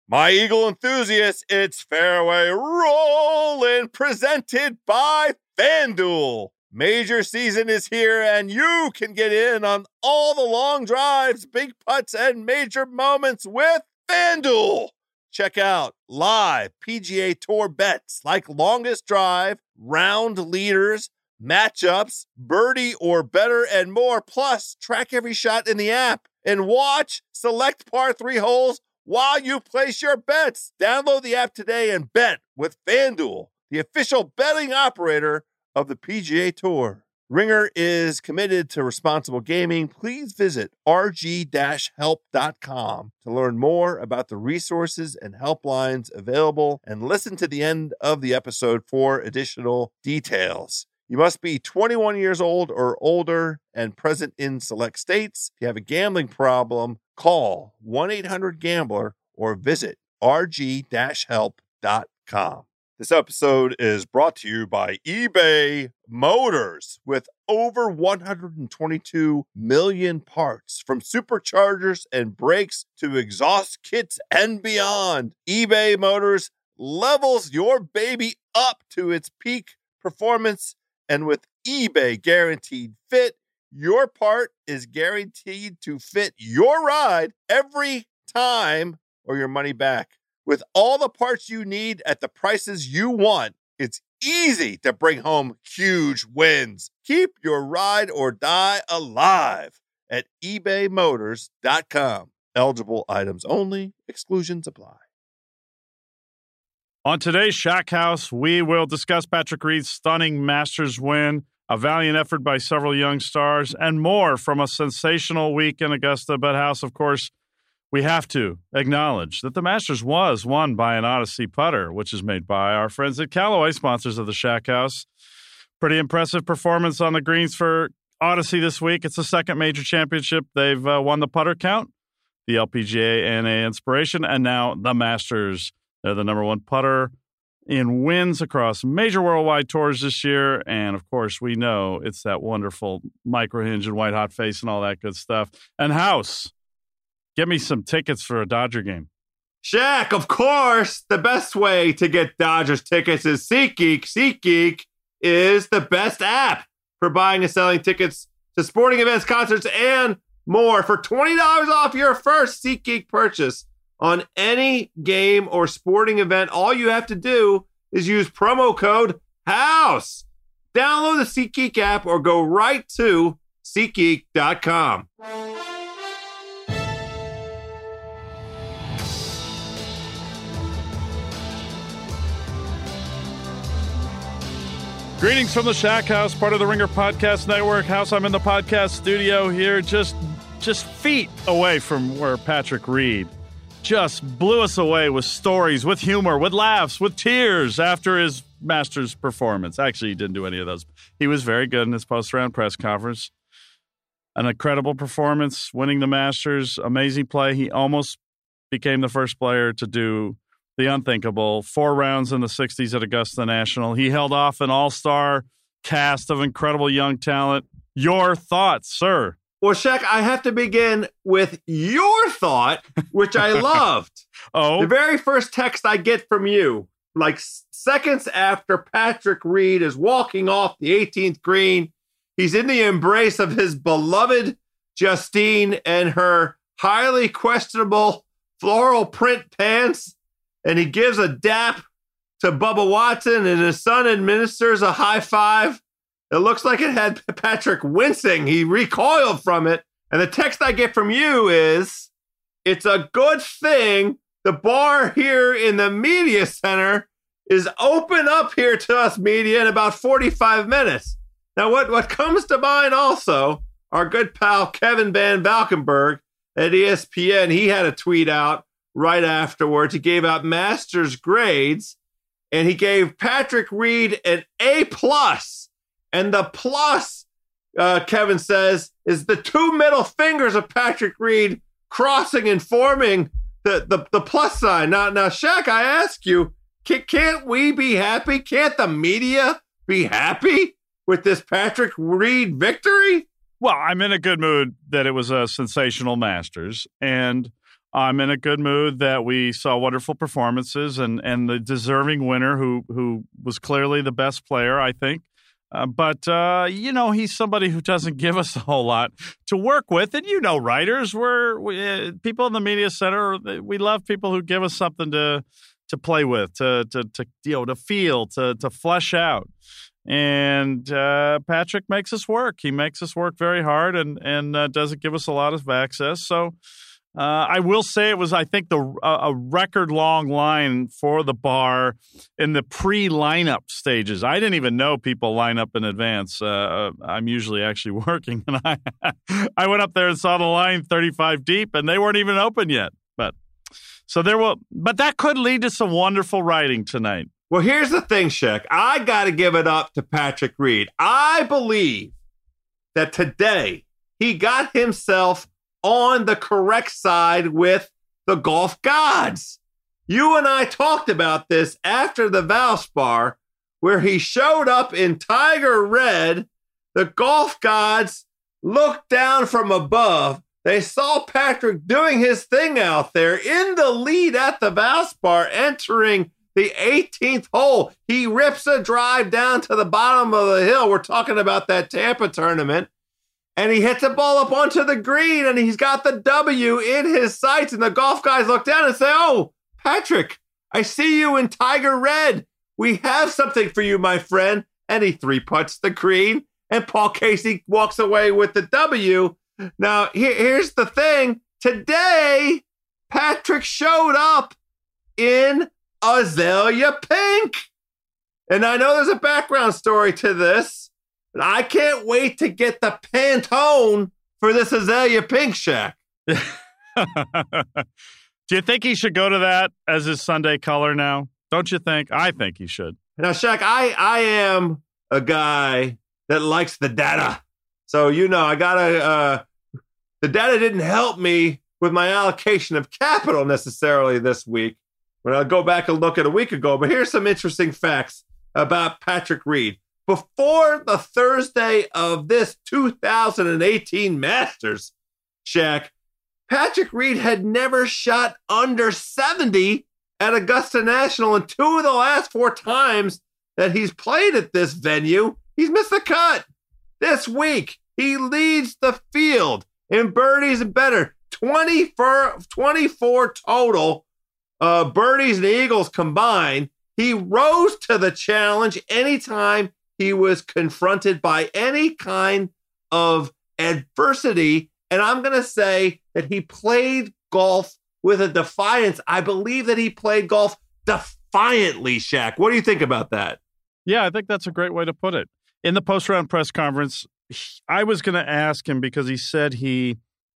My Eagle enthusiasts, it's Fairway Rollin', presented by FanDuel. Major season is here, and you can get in on all the long drives, big putts, and major moments with FanDuel. Check out live PGA Tour bets like longest drive, round leaders, matchups, birdie or better, and more. Plus, track every shot in the app and watch select par 3 holes while you place your bets. Download the app today and bet with FanDuel, the official betting operator of the PGA Tour. Ringer is committed to responsible gaming. Please visit rg-help.com to learn more about the resources and helplines available, and listen to the end of the episode for additional details. You must be 21 years old or older and present in select states. If you have a gambling problem, call 1-800-GAMBLER or visit rg-help.com. This episode is brought to you by eBay Motors. With over 122 million parts, from superchargers and brakes to exhaust kits and beyond, eBay Motors levels your baby up to its peak performance. And with eBay Guaranteed Fit, your part is guaranteed to fit your ride every time, or your money back. With all the parts you need at the prices you want, it's easy to bring home huge wins. Keep your ride or die alive at ebaymotors.com. Eligible items only. Exclusions apply. On today's Shack House, we will discuss Patrick Reed's stunning Masters win, a valiant effort by several young stars, and more from a sensational week in Augusta. But House, of course, we have to acknowledge that the Masters was won by an Odyssey putter, which is made by our friends at Callaway, sponsors of the Shack House. Pretty impressive performance on the greens for Odyssey this week. It's the second major championship they've won the putter count, the LPGA NA Inspiration, and now the Masters. They're the number one putter in wins across major worldwide tours this year. And, of course, we know it's that wonderful micro hinge and white hot face and all that good stuff. And House, get me some tickets for a Dodger game. Shaq, of course, the best way to get Dodgers tickets is SeatGeek. SeatGeek is the best app for buying and selling tickets to sporting events, concerts, and more. For $20 off your first SeatGeek purchase on any game or sporting event, all you have to do is use promo code HOUSE. Download the SeatGeek app or go right to SeatGeek.com. Greetings from the Shack House, part of the Ringer Podcast Network. House, I'm in the podcast studio here, just feet away from where Patrick Reed just blew us away with stories, with humor, with laughs, with tears after his Masters performance. Actually, he didn't do any of those. He was very good in his post-round press conference. An incredible performance, winning the Masters, amazing play. He almost became the first player to do the unthinkable. 4 rounds in the 60s at Augusta National. He held off an all-star cast of incredible young talent. Your thoughts, sir? Well, Shaq, I have to begin with your thought, which I loved. Oh? The very first text I get from you, like seconds after Patrick Reed is walking off the 18th green, he's in the embrace of his beloved Justine and her highly questionable floral print pants, and he gives a dap to Bubba Watson, and his son administers a high five. It looks like it had Patrick wincing. He recoiled from it. And the text I get from you is, it's a good thing the bar here in the media center is open up here to us media in about 45 minutes. Now, what comes to mind also, our good pal Kevin Van Valkenburg at ESPN, he had a tweet out right afterwards. He gave out Masters grades, and he gave Patrick Reed an A+. And the plus, Kevin says, is the 2 middle fingers of Patrick Reed crossing and forming the plus sign. Now, Shaq, I ask you, can't we be happy? Can't the media be happy with this Patrick Reed victory? Well, I'm in a good mood that it was a sensational Masters. And I'm in a good mood that we saw wonderful performances and the deserving winner who was clearly the best player, I think. But he's somebody who doesn't give us a whole lot to work with. And, writers, people in the media center, we love people who give us something to play with, to feel, to flesh out. And Patrick makes us work. He makes us work very hard and doesn't give us a lot of access. So I will say it was, I think, a record-long line for the bar in the pre-lineup stages. I didn't even know people line up in advance. I'm usually actually working, and I went up there and saw the line 35 deep, and they weren't even open yet. But that could lead to some wonderful writing tonight. Well, here's the thing, Shek. I got to give it up to Patrick Reed. I believe that today he got himself on the correct side with the golf gods. You and I talked about this after the Valspar, where he showed up in Tiger Red. The golf gods looked down from above. They saw Patrick doing his thing out there in the lead at the Valspar, entering the 18th hole. He rips a drive down to the bottom of the hill. We're talking about that Tampa tournament. And he hits the ball up onto the green, and he's got the W in his sights. And the golf guys look down and say, "Oh, Patrick, I see you in Tiger Red. We have something for you, my friend." And he three-putts the green, and Paul Casey walks away with the W. Now, here's the thing. Today, Patrick showed up in Azalea Pink. And I know there's a background story to this, but I can't wait to get the Pantone for this Azalea Pink, Shaq. Do you think he should go to that as his Sunday color now? Don't you think? I think he should. Now, Shaq, I am a guy that likes the data. So, I got the data didn't help me with my allocation of capital necessarily this week when I go back and look at a week ago. But here's some interesting facts about Patrick Reed. Before the Thursday of this 2018 Masters, Shaq, Patrick Reed had never shot under 70 at Augusta National, and 2 of the last 4 times that he's played at this venue, he's missed the cut. This week, he leads the field in birdies and better. 24 total birdies and eagles combined. He rose to the challenge anytime he was confronted by any kind of adversity. And I'm going to say that he played golf with a defiance. I believe that he played golf defiantly, Shaq. What do you think about that? Yeah, I think that's a great way to put it. In the post-round press conference, I was going to ask him because he said he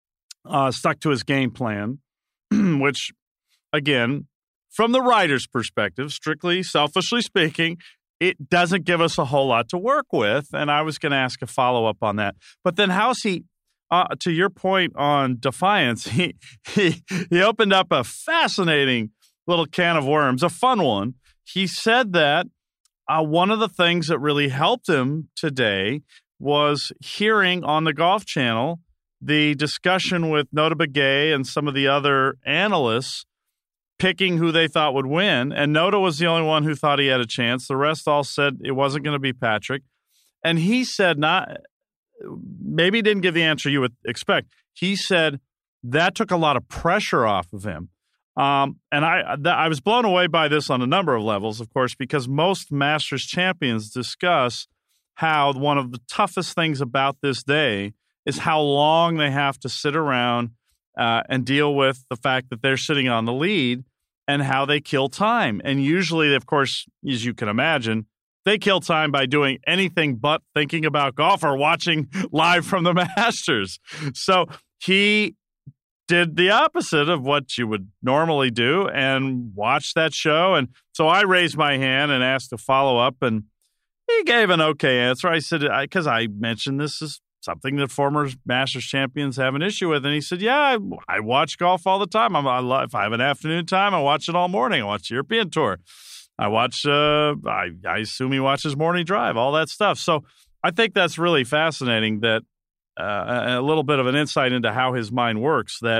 stuck to his game plan, which, again, from the writer's perspective, strictly selfishly speaking, it doesn't give us a whole lot to work with. And I was going to ask a follow-up on that. But then how's he, to your point on defiance, he opened up a fascinating little can of worms, a fun one. He said that one of the things that really helped him today was hearing on the Golf Channel the discussion with Notah Begay and some of the other analysts picking who they thought would win. And Notah was the only one who thought he had a chance. The rest all said it wasn't going to be Patrick. And he said maybe he didn't give the answer you would expect. He said that took a lot of pressure off of him. And I was blown away by this on a number of levels, of course, because most Masters champions discuss how one of the toughest things about this day is how long they have to sit around and deal with the fact that they're sitting on the lead and how they kill time. And usually, of course, as you can imagine, they kill time by doing anything but thinking about golf or watching live from the Masters. So he did the opposite of what you would normally do and watch that show. And so I raised my hand and asked to follow up, and he gave an okay answer. I said, because I mentioned this is something that former Masters champions have an issue with. And he said, yeah, I watch golf all the time. If I have an afternoon time, I watch it all morning. I watch the European Tour. I watch, I assume he watches Morning Drive, all that stuff. So I think that's really fascinating that a little bit of an insight into how his mind works, that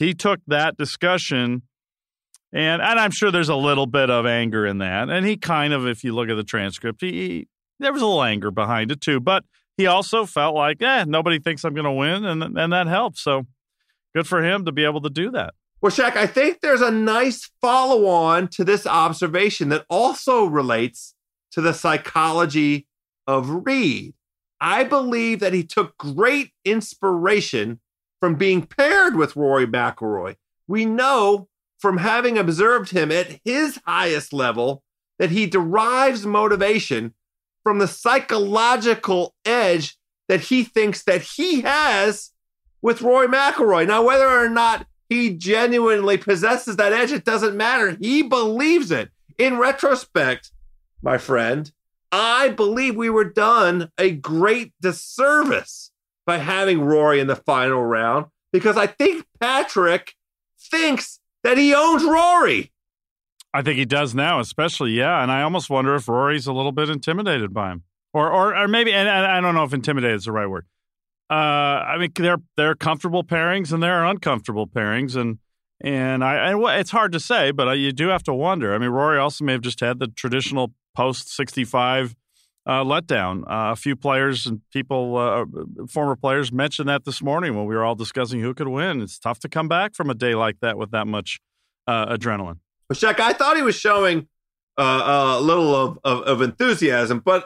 he took that discussion, and I'm sure there's a little bit of anger in that. And he kind of, if you look at the transcript, there was a little anger behind it too. But he also felt like, nobody thinks I'm going to win, and that helps. So good for him to be able to do that. Well, Shaq, I think there's a nice follow-on to this observation that also relates to the psychology of Reed. I believe that he took great inspiration from being paired with Rory McIlroy. We know from having observed him at his highest level that he derives motivation from the psychological edge that he thinks that he has with Rory McIlroy. Now, whether or not he genuinely possesses that edge, it doesn't matter. He believes it. In retrospect, my friend, I believe we were done a great disservice by having Rory in the final round, because I think Patrick thinks that he owns Rory. I think he does now, especially, yeah. And I almost wonder if Rory's a little bit intimidated by him. Or maybe, and I don't know if intimidated is the right word. I mean, there are comfortable pairings and there are uncomfortable pairings, and it's hard to say, but you do have to wonder. I mean, Rory also may have just had the traditional post-65 letdown. A few players and people, former players, mentioned that this morning when we were all discussing who could win. It's tough to come back from a day like that with that much adrenaline. Well, Shaq, I thought he was showing a little of enthusiasm, but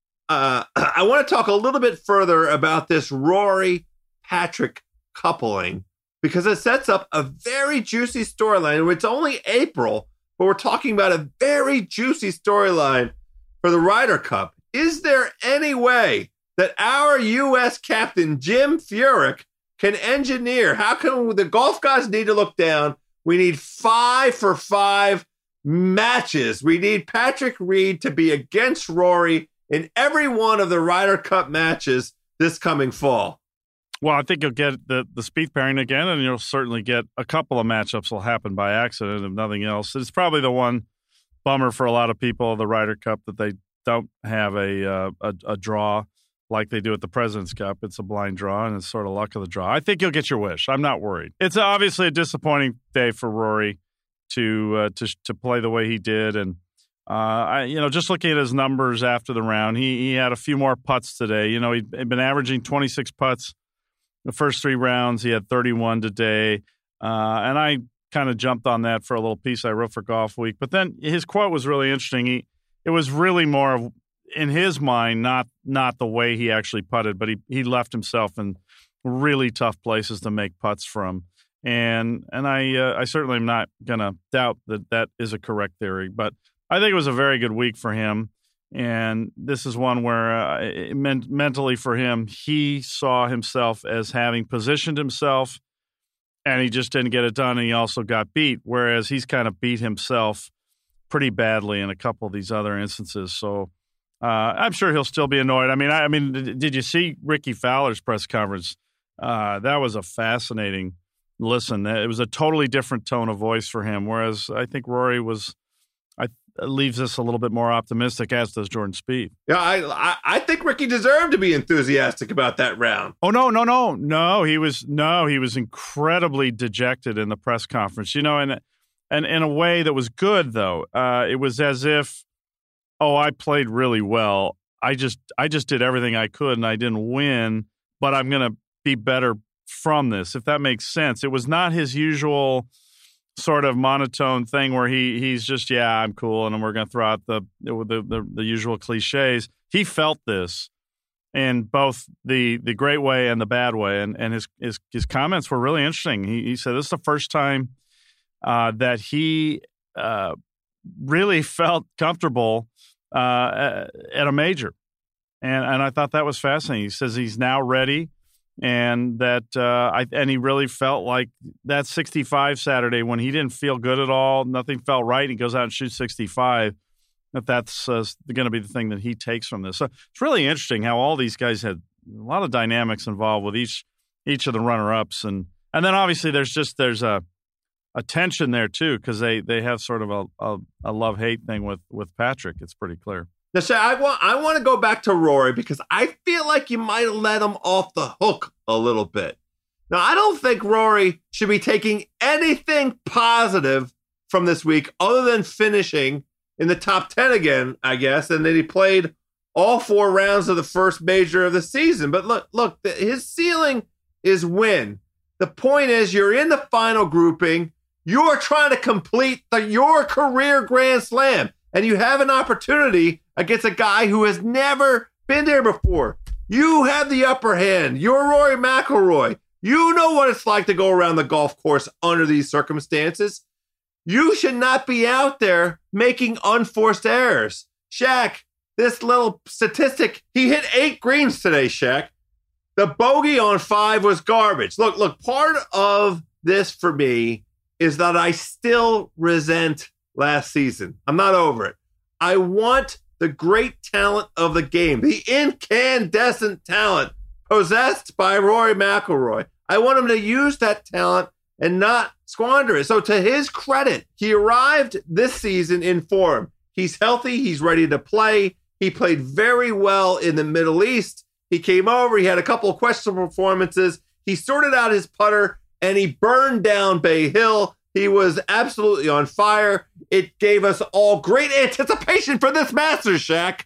I want to talk a little bit further about this Rory-Patrick coupling, because it sets up a very juicy storyline. It's only April, but we're talking about a very juicy storyline for the Ryder Cup. Is there any way that our U.S. captain, Jim Furyk, can engineer? How can the golf gods need to look down? We need 5-for-5 matches. We need Patrick Reed to be against Rory in every one of the Ryder Cup matches this coming fall. Well, I think you'll get the Spieth pairing again, and you'll certainly get a couple of matchups will happen by accident, if nothing else. It's probably the one bummer for a lot of people, the Ryder Cup, that they don't have a draw like they do at the President's Cup. It's a blind draw, and it's sort of luck of the draw. I think you'll get your wish. I'm not worried. It's obviously a disappointing day for Rory to play the way he did, and just looking at his numbers after the round, he had a few more putts today. You know, he'd been averaging 26 putts the first three rounds. He had 31 today, and I kind of jumped on that for a little piece I wrote for Golf Week. But then his quote was really interesting. It was really more of, in his mind, not the way he actually putted, but he left himself in really tough places to make putts from. And I certainly am not going to doubt that is a correct theory, but I think it was a very good week for him. And this is one where mentally for him, he saw himself as having positioned himself, and he just didn't get it done. And he also got beat, whereas he's kind of beat himself pretty badly in a couple of these other instances. So I'm sure he'll still be annoyed. I mean, did you see Ricky Fowler's press conference? That was a fascinating listen. It was a totally different tone of voice for him, whereas I think Rory leaves us a little bit more optimistic, as does Jordan Spieth. Yeah, I think Ricky deserved to be enthusiastic about that round. Oh, no. He was incredibly dejected in the press conference. You know, and in a way that was good, though. It was as if, I played really well. I just did everything I could, and I didn't win, but I'm going to be better from this, if that makes sense. It was not his usual sort of monotone thing where he's just, I'm cool, and we're going to throw out the usual cliches. He felt this in both the great way and the bad way, and his comments were really interesting. He said this is the first time that he really felt comfortable at a major, and I thought that was fascinating. He says he's now ready. And that, and he really felt like that 65 Saturday when he didn't feel good at all, nothing felt right. He goes out and shoots 65. That's going to be the thing that he takes from this. So it's really interesting how all these guys had a lot of dynamics involved with each of the runner-ups, and then obviously there's a tension there too, because they have sort of a love-hate thing with Patrick. It's pretty clear. Now, Shay, I want to go back to Rory because I feel like you might have let him off the hook a little bit. Now, I don't think Rory should be taking anything positive from this week other than finishing in the top 10 again, I guess. And then he played all 4 rounds of the first major of the season. But look, his ceiling is win. The point is you're in the final grouping. You're trying to complete your career Grand Slam. And you have an opportunity against a guy who has never been there before. You have the upper hand. You're Rory McIlroy. You know what it's like to go around the golf course under these circumstances. You should not be out there making unforced errors. Shaq, this little statistic, he hit 8 greens today, Shaq. The bogey on 5 was garbage. Look, part of this for me is that I still resent last season. I'm not over it. I want the great talent of the game, the incandescent talent possessed by Rory McIlroy. I want him to use that talent and not squander it. So to his credit, he arrived this season in form. He's healthy. He's ready to play. He played very well in the Middle East. He came over. He had a couple of questionable performances. He sorted out his putter, and he burned down Bay Hill. He was absolutely on fire. It gave us all great anticipation for this Masters, Shaq.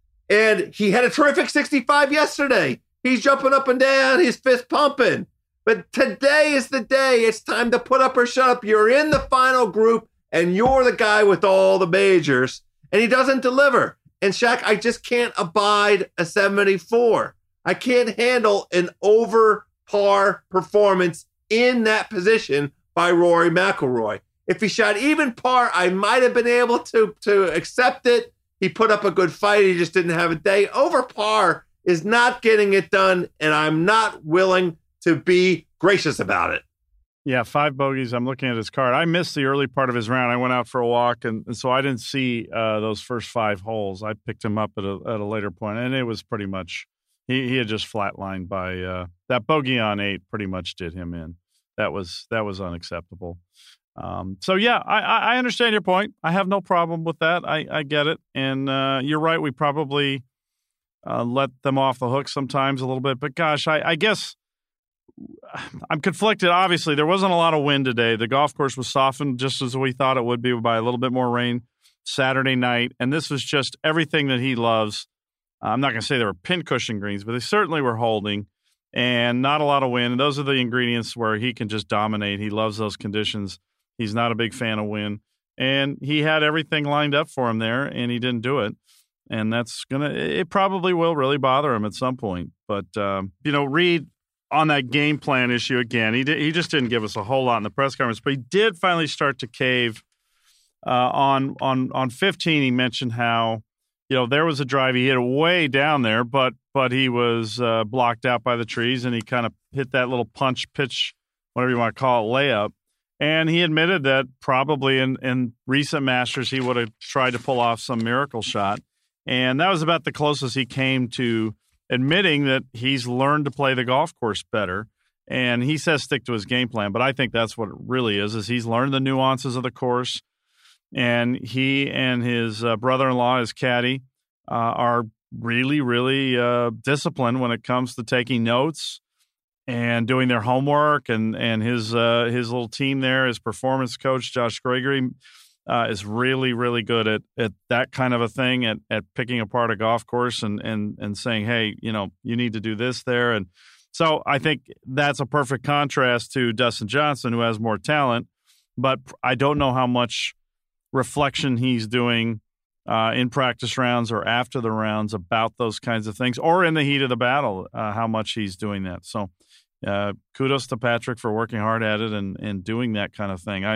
And he had a terrific 65 yesterday. He's jumping up and down. His fist pumping. But today is the day. It's time to put up or shut up. You're in the final group, and you're the guy with all the majors. And he doesn't deliver. And Shaq, I just can't abide a 74. I can't handle an over par performance in that position by Rory McIlroy. If he shot even par, I might have been able to accept it. He put up a good fight. He just didn't have a day. Over par is not getting it done, and I'm not willing to be gracious about it. Yeah, 5 bogeys. I'm looking at his card. I missed the early part of his round. I went out for a walk, and so I didn't see those first 5 holes. I picked him up at a later point, and it was pretty much he had just flatlined by that bogey on 8. Pretty much did him in. That was unacceptable. So yeah, I understand your point. I have no problem with that. I get it, and you're right. We probably let them off the hook sometimes a little bit, but gosh, I guess. I'm conflicted. Obviously, there wasn't a lot of wind today. The golf course was softened just as we thought it would be by a little bit more rain Saturday night. And this was just everything that he loves. I'm not going to say there were pincushion greens, but they certainly were holding and not a lot of wind. And those are the ingredients where he can just dominate. He loves those conditions. He's not a big fan of wind. And he had everything lined up for him there, and he didn't do it. And it probably will really bother him at some point. But, Reed, on that game plan issue again, he just didn't give us a whole lot in the press conference, but he did finally start to cave. On 15, he mentioned how there was a drive he hit it way down there, but he was blocked out by the trees, and he kind of hit that little punch pitch, whatever you want to call it, layup. And he admitted that probably in recent Masters he would have tried to pull off some miracle shot, and that was about the closest he came to admitting that he's learned to play the golf course better. And he says stick to his game plan, but I think that's what it really is he's learned the nuances of the course. And he and his brother-in-law, his caddy, are really, really disciplined when it comes to taking notes and doing their homework. And his little team there, his performance coach, Josh Gregory, is really, really good at that kind of a thing, at picking apart a golf course and saying, hey, you need to do this there. And so I think that's a perfect contrast to Dustin Johnson, who has more talent, but I don't know how much reflection he's doing in practice rounds or after the rounds about those kinds of things, or in the heat of the battle, how much he's doing that. So kudos to Patrick for working hard at it and doing that kind of thing.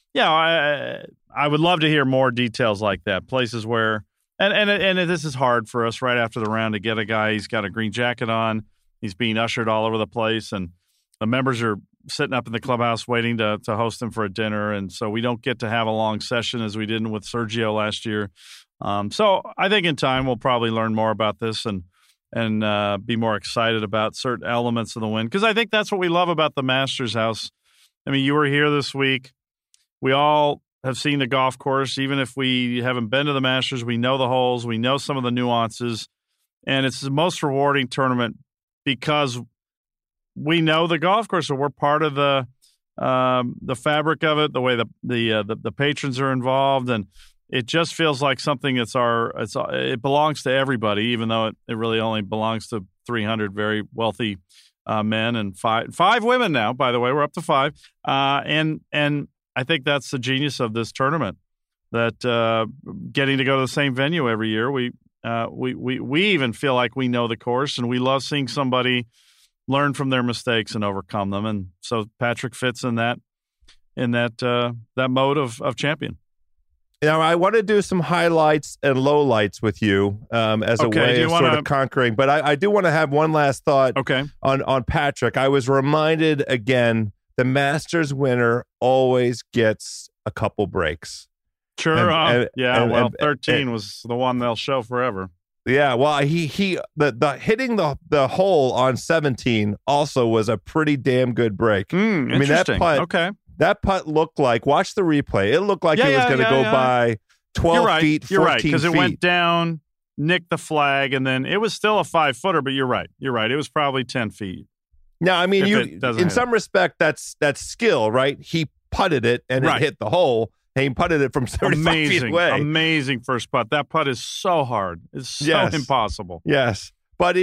I would love to hear more details like that. Places where, and this is hard for us right after the round to get a guy. He's got a green jacket on. He's being ushered all over the place, and the members are sitting up in the clubhouse waiting to host him for a dinner. And so we don't get to have a long session as we did with Sergio last year. So I think in time we'll probably learn more about this and be more excited about certain elements of the win, because I think that's what we love about the Masters House. I mean, you were here this week. We all have seen the golf course. Even if we haven't been to the Masters, we know the holes. We know some of the nuances. And it's the most rewarding tournament because we know the golf course, so we're part of the fabric of it, the way the patrons are involved, and it just feels like something it belongs to everybody, even though it really only belongs to 300 very wealthy men and five women now. By the way, we're up to 5, and I think that's the genius of this tournament. That getting to go to the same venue every year, we even feel like we know the course, and we love seeing somebody learn from their mistakes and overcome them. And so Patrick fits in that mode of champion. Now, I want to do some highlights and lowlights with you as a way of sort of conquering. But I do want to have one last thought on Patrick. I was reminded again, the Masters winner always gets a couple breaks. Sure. 13 was the one they'll show forever. Yeah, well, he the hitting the hole on 17 also was a pretty damn good break. Interesting. That putt looked like, watch the replay, it looked like it was going to go by 12 feet, 14 feet. You're right, because it went down, nicked the flag, and then it was still a 5-footer, but you're right. It was probably 10 feet. Now, I mean, in some respect, that's skill, right? He putted it, and it hit the hole. He putted it from 35 feet away. Amazing first putt. That putt is so hard. It's so impossible. Yes. But,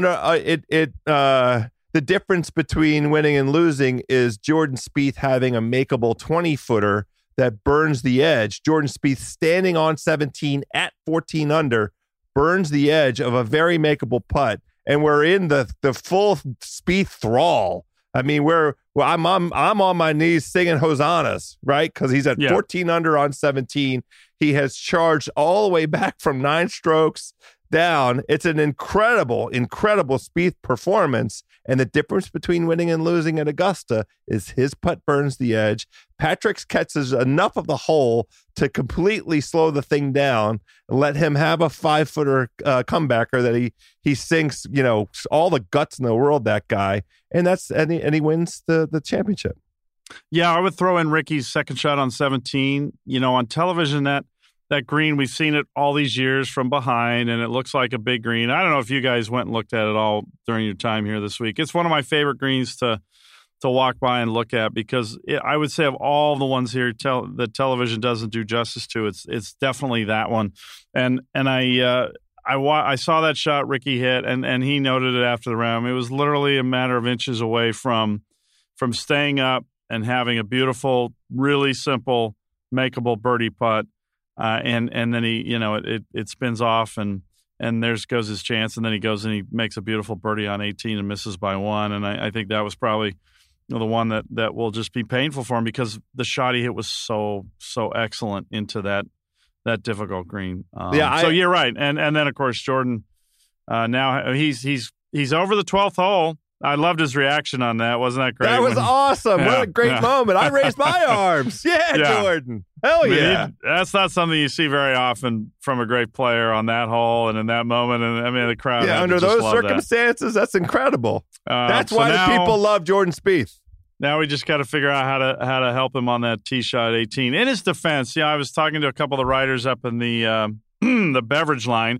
the difference between winning and losing is Jordan Spieth having a makeable 20-footer that burns the edge. Jordan Spieth standing on 17 at 14 under burns the edge of a very makeable putt. And we're in the full Spieth thrall. I mean, I'm on my knees singing hosannas, right? Because he's at 14 under on 17. He has charged all the way back from 9 strokes down. It's an incredible Spieth performance. And the difference between winning and losing at Augusta is his putt burns the edge. Patrick catches enough of the hole to completely slow the thing down and let him have a 5-footer comebacker that he sinks, all the guts in the world, that guy. And he wins the championship. Yeah, I would throw in Ricky's second shot on 17. On television, that green, we've seen it all these years from behind, and it looks like a big green. I don't know if you guys went and looked at it all during your time here this week. It's one of my favorite greens to walk by and look at, because I would say of all the ones here that television doesn't do justice to, it's definitely that one. And I saw that shot Ricky hit, and he noted it after the round. It was literally a matter of inches away from staying up and having a beautiful, really simple, makeable birdie putt. And then he, it spins off and there goes his chance. And then he goes and he makes a beautiful birdie on 18 and misses by 1. And I think that was probably the one that will just be painful for him, because the shot he hit was so excellent into that difficult green. So you're right. And then of course, Jordan, now he's over the 12th hole. I loved his reaction on that. Wasn't that great? That was awesome. Yeah, what a great moment. I raised my arms. Yeah, Jordan. Hell yeah. That's not something you see very often from a great player on that hole and in that moment. And I mean, the crowd. Yeah, under those circumstances, that's incredible. That's why the people love Jordan Spieth. Now we just got to figure out how to help him on that tee shot 18. In his defense, I was talking to a couple of the writers up in the the beverage line.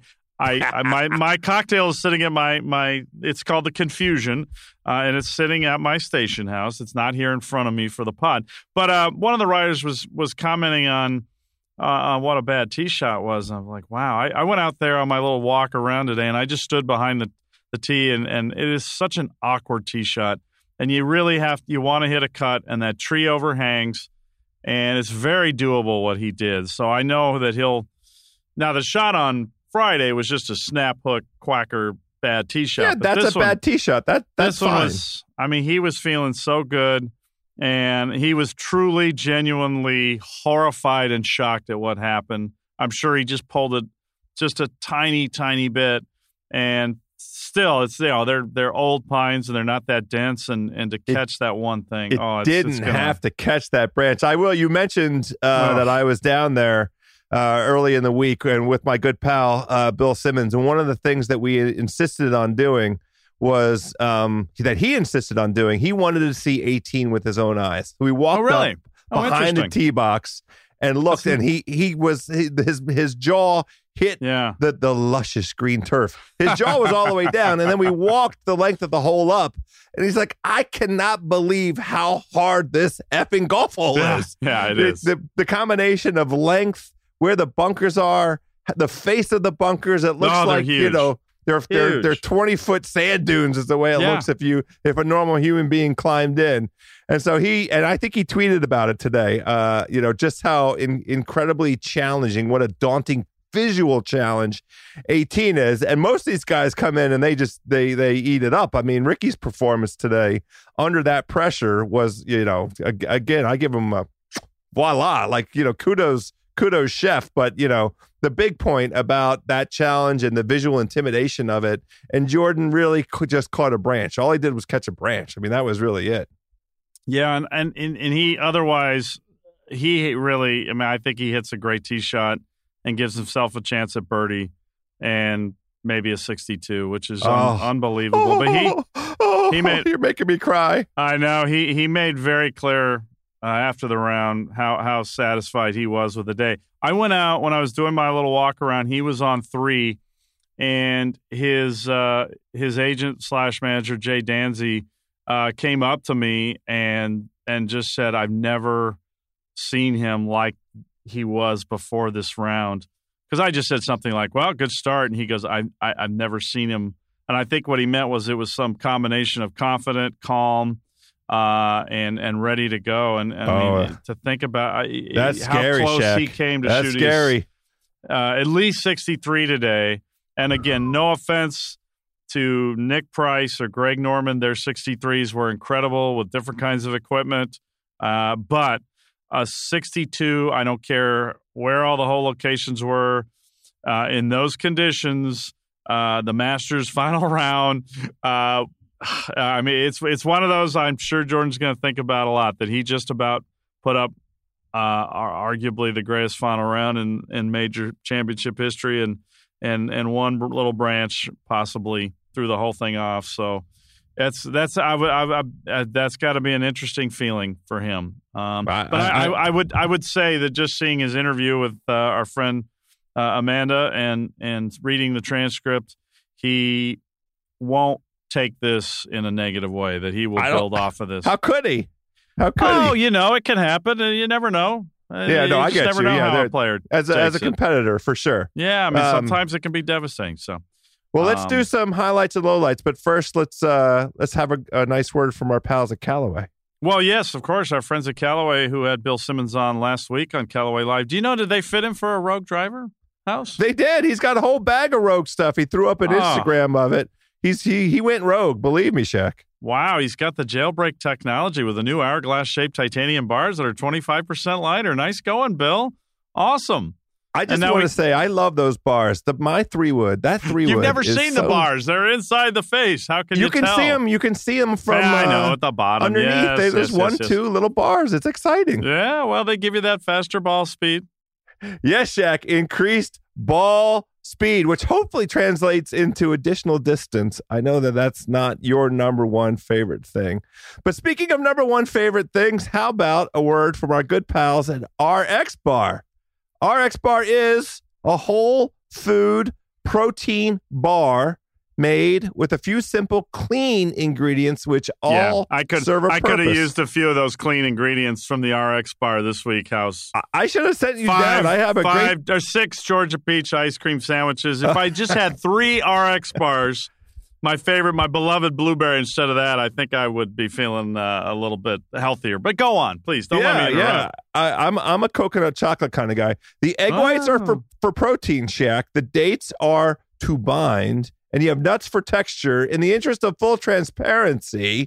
My cocktail is sitting at my it's called the Confusion, and it's sitting at my station house. It's not here in front of me for the pod. But one of the writers was commenting on what a bad tee shot was. And I'm like, wow. I went out there on my little walk around today, and I just stood behind the tee, and it is such an awkward tee shot. And you really you want to hit a cut, and that tree overhangs, and it's very doable what he did. So I know that now the shot on Friday was just a snap hook quacker bad tee shot. Yeah, that's a bad tee shot. That's fine. He was feeling so good, and he was truly, genuinely horrified and shocked at what happened. I'm sure he just pulled it just a tiny, tiny bit, and still, it's they're old pines and they're not that dense, and to catch that one thing, it didn't have to catch that branch. You mentioned that I was down there early in the week and with my good pal Bill Simmons, and one of the things that we insisted on doing was that he insisted on doing. He wanted to see 18 with his own eyes. We walked up behind the tee box, and looked, and his jaw hit the luscious green turf. His jaw was all the way down, and then we walked the length of the hole up, and he's like, I cannot believe how hard this effing golf hole is. Yeah, it is. The combination of length, where the bunkers are, the face of the bunkers, it looks like, huge. They're 20-foot sand dunes is the way it looks if a normal human being climbed in. And so I think he tweeted about it today, just how incredibly challenging, what a daunting visual challenge 18 is. And most of these guys come in and they eat it up. I mean, Ricky's performance today under that pressure was, again, I give him a voila, like, kudos chef. But, the big point about that challenge and the visual intimidation of it, and Jordan really just caught a branch. All he did was catch a branch. I mean, that was really it. Yeah, and he otherwise, he really, I think he hits a great tee shot and gives himself a chance at birdie and maybe a 62, which is unbelievable. But he made, you're making me cry. I know. He made very clear after the round how satisfied he was with the day. I went out when I was doing my little walk around. He was on 3, and his agent / manager Jay Danzy came up to me and just said, I've never seen him like he was before this round. Because I just said something like, well, good start. And he goes, I've never seen him. And I think what he meant was it was some combination of confident, calm, and ready to go. And I mean, to think about that's how scary, close Shaq. he came to that's shooting scary. At least 63 today. And again, no offense to Nick Price or Greg Norman. Their 63s were incredible with different kinds of equipment. But a 62, I don't care where all the hole locations were, in those conditions, the Masters final round, I mean, it's one of those I'm sure Jordan's going to think about a lot, that he just about put up arguably the greatest final round in major championship history, and one little branch possibly threw the whole thing off. So that's got to be an interesting feeling for him. I would say that just seeing his interview with our friend Amanda and reading the transcript, he won't take this in a negative way, that he will build off of this. How could he? It can happen. You never know. I get you. Never know how a player as a competitor, for sure. Yeah, I mean, sometimes it can be devastating. So, well, let's do some highlights and lowlights. But first, let's have a nice word from our pals at Callaway. Well, yes, of course, our friends at Callaway, who had Bill Simmons on last week on Callaway Live. Do you know, did they fit him for a Rogue driver house? They did. He's got a whole bag of Rogue stuff. He threw up an Instagram of it. He went rogue, believe me, Shaq. Wow, he's got the jailbreak technology with the new hourglass-shaped titanium bars that are 25% lighter. Nice going, Bill. Awesome. I just want to say, I love those bars. My 3-wood, that 3-wood. You've never seen the bars. They're inside the face. How can you tell? See them. You can see them from I know, at the bottom. Underneath. Yes, there's two little bars. It's exciting. Yeah, well, they give you that faster ball speed. Yes, Shaq. Increased ball speed, which hopefully translates into additional distance. I know that that's not your number one favorite thing. But speaking of number one favorite things, how about a word from our good pals at RX Bar? RX Bar is a whole food protein bar made with a few simple, clean ingredients, which all serve a purpose. I could have used a few of those clean ingredients from the RX Bar this week, House. I should have sent you down. I have 5 or 6 Georgia Peach ice cream sandwiches. If I just had 3 RX bars, my favorite, my beloved blueberry instead of that, I think I would be feeling a little bit healthier. But go on, please. Don't let me interrupt. Yeah. I'm a coconut chocolate kind of guy. The egg whites are for protein, Shaq. The dates are to bind. And you have nuts for texture. In the interest of full transparency,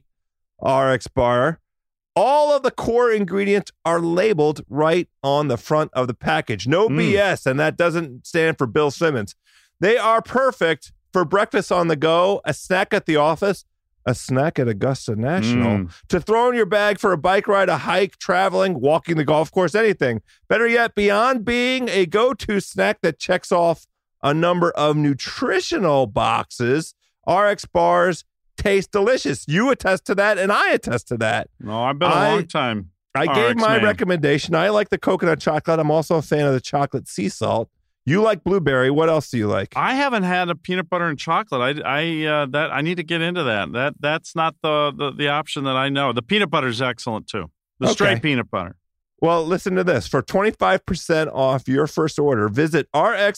RX Bar, all of the core ingredients are labeled right on the front of the package. No BS, and that doesn't stand for Bill Simmons. They are perfect for breakfast on the go, a snack at the office, a snack at Augusta National, to throw in your bag for a bike ride, a hike, traveling, walking the golf course, anything. Better yet, beyond being a go-to snack that checks off a number of nutritional boxes, RX bars taste delicious. You attest to that, and I attest to that. No, I've been a long time. I gave my recommendation. I like the coconut chocolate. I'm also a fan of the chocolate sea salt. You like blueberry. What else do you like? I haven't had a peanut butter and chocolate. I need to get into that. That's not the option that I know. The peanut butter is excellent too. The straight peanut butter. Well, listen to this. For 25% off your first order, visit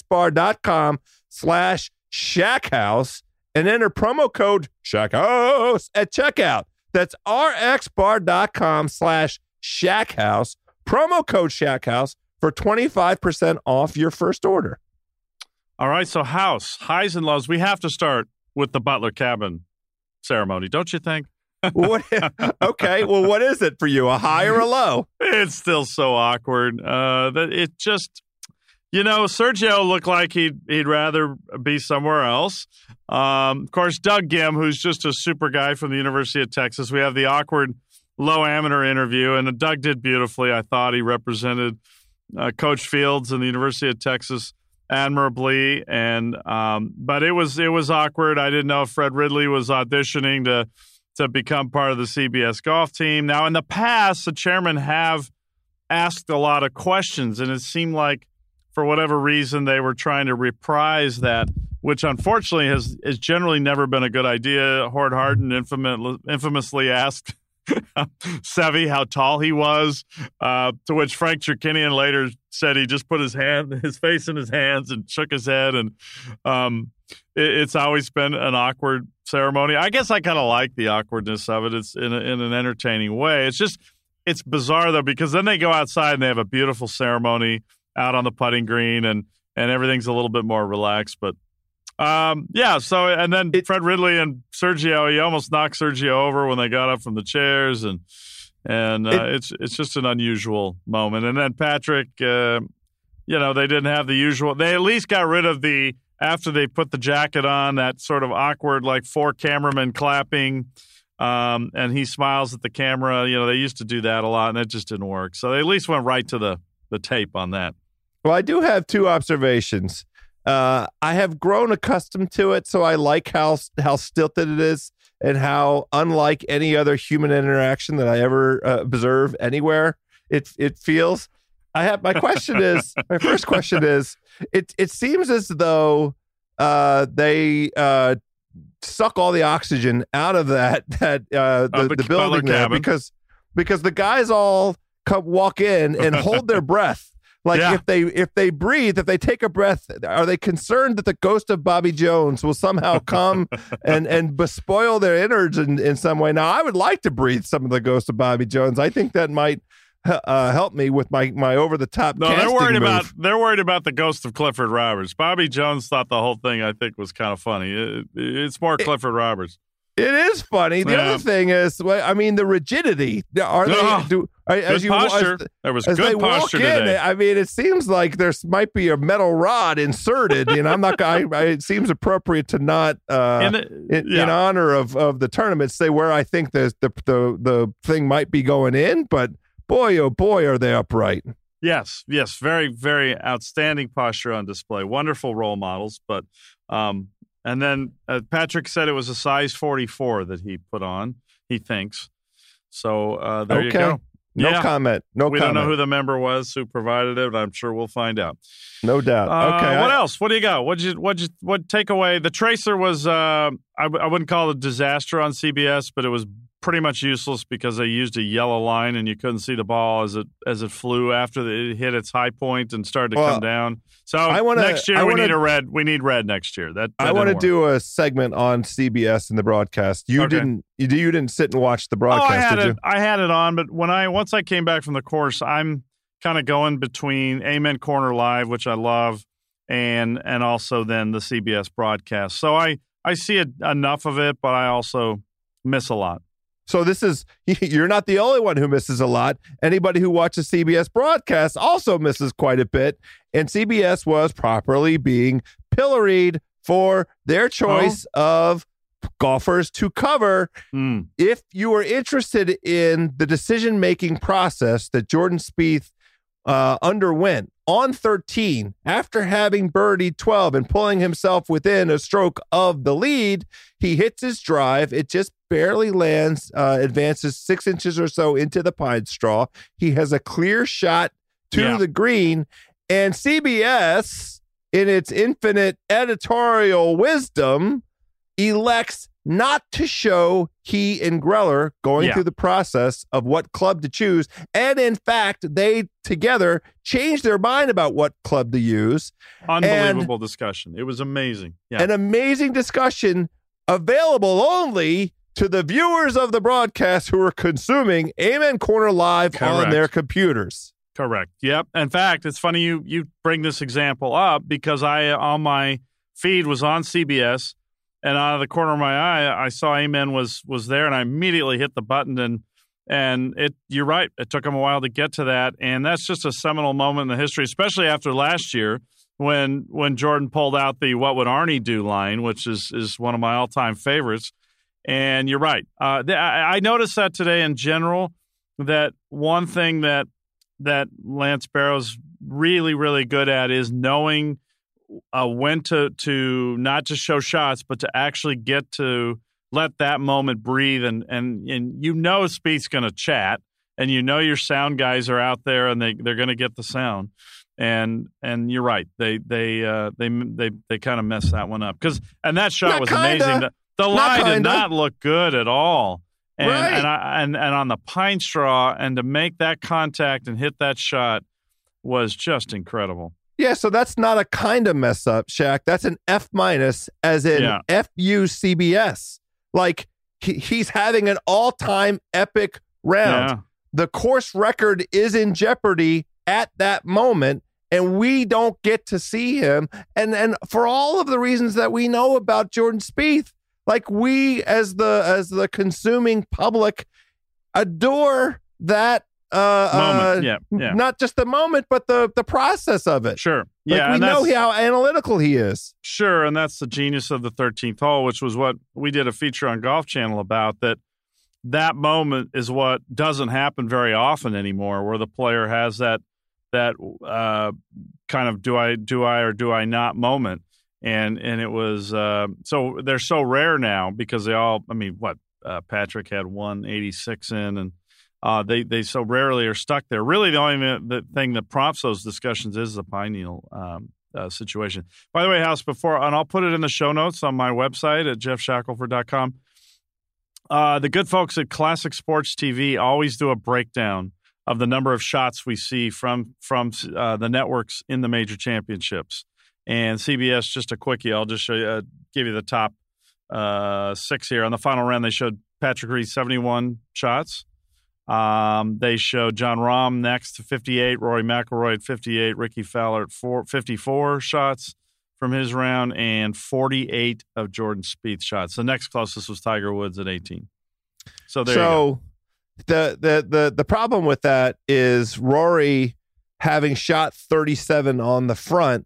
rxbar.com/shackhouse and enter promo code shackhouse at checkout. That's rxbar.com/shackhouse, promo code shackhouse for 25% off your first order. All right, so house, highs and lows. We have to start with the Butler cabin ceremony, don't you think? Okay, well, what is it for you, a high or a low? It's still so awkward. That it just, Sergio looked like he'd rather be somewhere else. Of course, Doug Gim, who's just a super guy from the University of Texas. We have the awkward low amateur interview, and Doug did beautifully. I thought he represented Coach Fields and the University of Texas admirably, and but it was awkward. I didn't know if Fred Ridley was auditioning to become part of the CBS golf team. Now, in the past, the chairmen have asked a lot of questions, and it seemed like, for whatever reason, they were trying to reprise that, which unfortunately has generally never been a good idea. Hord Harden infamously asked Sevy how tall he was, to which Frank Chirkinian later said he just put his face in his hands and shook his head, and it's always been an awkward ceremony. I guess I kind of like the awkwardness of it. It's in an entertaining way. It's bizarre though, because then they go outside and they have a beautiful ceremony out on the putting green, and everything's a little bit more relaxed. But so and then Fred Ridley and Sergio, he almost knocked Sergio over when they got up from the chairs, and it's just an unusual moment. And then Patrick, they didn't have the usual. They at least got rid of after they put the jacket on, that sort of awkward, like four cameramen clapping, and he smiles at the camera. They used to do that a lot, and it just didn't work. So they at least went right to the tape on that. Well, I do have two observations. I have grown accustomed to it, so I like how stilted it is and how unlike any other human interaction that I ever observe anywhere it feels. My first question is, it seems as though they suck all the oxygen out of the building there, because the guys all walk in and hold their breath. Like, if they breathe, if they take a breath, are they concerned that the ghost of Bobby Jones will somehow come and bespoil their innards in some way? Now, I would like to breathe some of the ghost of Bobby Jones. I think that might help me with my over the top. No, they're worried about the ghost of Clifford Roberts. Bobby Jones thought the whole thing, I think, was kind of funny. It's more Clifford Roberts. It is funny. The other thing is, the rigidity. There was good posture today. It seems like there might be a metal rod inserted. I'm not. It seems appropriate to not, in honor of the tournament, say where I think the thing might be going in. But boy, oh boy, are they upright. Yes, very, very outstanding posture on display. Wonderful role models, but. And then Patrick said it was a size 44 that he put on, he thinks. So there you go. No comment. We don't know who the member was who provided it, but I'm sure we'll find out. No doubt. Okay. What else? What do you got? What takeaway? The tracer was, I wouldn't call it a disaster on CBS, but it was pretty much useless because they used a yellow line and you couldn't see the ball as it flew after it hit its high point and started to come down. So next year we need red next year. That I want to do a segment on CBS in the broadcast. You didn't sit and watch the broadcast, did you? I had it on, but once I came back from the course, I'm kind of going between Amen Corner Live, which I love, and also then the CBS broadcast. So I see enough of it, but I also miss a lot. So you're not the only one who misses a lot. Anybody who watches CBS broadcast also misses quite a bit. And CBS was properly being pilloried for their choice of golfers to cover. If you were interested in the decision-making process that Jordan Spieth underwent on 13 after having birdied 12 and pulling himself within a stroke of the lead, he hits his drive. It just barely lands, advances 6 inches or so into the pine straw. He has a clear shot to the green, and CBS, in its infinite editorial wisdom, elects not to show he and Greller going through the process of what club to choose. And in fact, they together changed their mind about what club to use. Unbelievable discussion. It was amazing. Yeah. An amazing discussion available only to the viewers of the broadcast who are consuming Amen Corner Live on their computers. Correct. Yep. In fact, it's funny you bring this example up because I, on my feed, was on CBS. And out of the corner of my eye, I saw Amen was there, and I immediately hit the button. And you're right. It took him a while to get to that, and that's just a seminal moment in the history, especially after last year when Jordan pulled out the "What would Arnie do" line, which is one of my all-time favorites. And you're right. I noticed that today in general. That one thing that Lance Barrow's really, really good at is knowing when to not just show shots, but to actually get to let that moment breathe. And Spieth's going to chat, and your sound guys are out there, and they're going to get the sound. And you're right, they kind of messed that one up and that shot was amazing. The line did not look good at all. And on the pine straw, and to make that contact and hit that shot was just incredible. Yeah, so that's not a kind of mess up, Shaq. That's an F-, as in F-U CBS. Like, he's having an all-time epic round. Yeah. The course record is in jeopardy at that moment, and we don't get to see him. And for all of the reasons that we know about Jordan Spieth, like, we as the consuming public adore that moment. Not just the moment, but the process of it. Sure. Yeah. We know how analytical he is. Sure. And that's the genius of the 13th hole, which was what we did a feature on Golf Channel about. That moment is what doesn't happen very often anymore, where the player has that kind of do I or do I not moment. And it was so they're so rare now because they all, Patrick had 186 in, and they so rarely are stuck there. Really, the only thing that prompts those discussions is the pine needle situation. By the way, House, and I'll put it in the show notes on my website at jeffshackelford.com. The good folks at Classic Sports TV always do a breakdown of the number of shots we see from the networks in the major championships. And CBS, just a quickie, I'll just show you, give you the top 6 here. On the final round, they showed Patrick Reed 71 shots. They showed Jon Rahm next to 58, Rory McIlroy at 58, Ricky Fowler at 54 shots from his round, and 48 of Jordan Spieth shots. The next closest was Tiger Woods at 18. So there you go. The problem with that is Rory, having shot 37 on the front,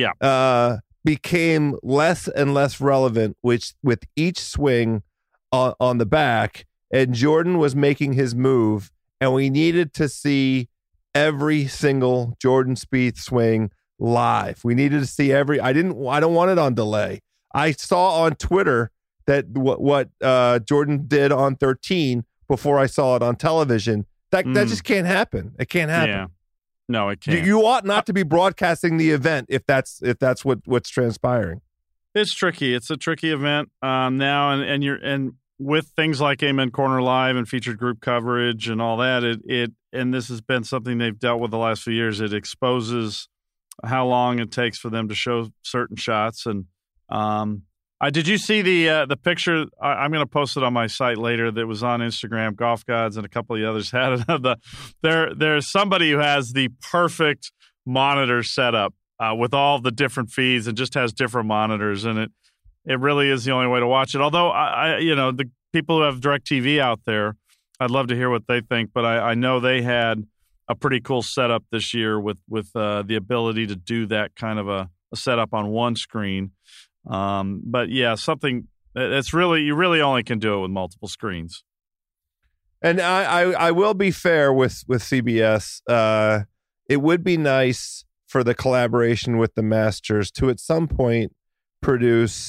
became less and less relevant with each swing on the back. And Jordan was making his move, and we needed to see every single Jordan Spieth swing live. We needed to see I don't want it on delay. I saw on Twitter that what Jordan did on 13 before I saw it on television. That just can't happen. It can't happen. Yeah. No, it can't. You ought not to be broadcasting the event if that's what's transpiring. It's tricky. It's a tricky event now, and with things like Amen Corner Live and featured group coverage and all that, and this has been something they've dealt with the last few years. It exposes how long it takes for them to show certain shots. And did you see the picture? I'm going to post it on my site later. That was on Instagram. Golf Gods and a couple of the others had it. There's somebody who has the perfect monitor setup with all the different feeds and just has different monitors, and it really is the only way to watch it. Although the people who have DirecTV out there, I'd love to hear what they think. But I know they had a pretty cool setup this year with the ability to do that kind of a setup on one screen. But yeah, something that's you really only can do it with multiple screens. And I will be fair with CBS. It would be nice for the collaboration with the Masters to at some point produce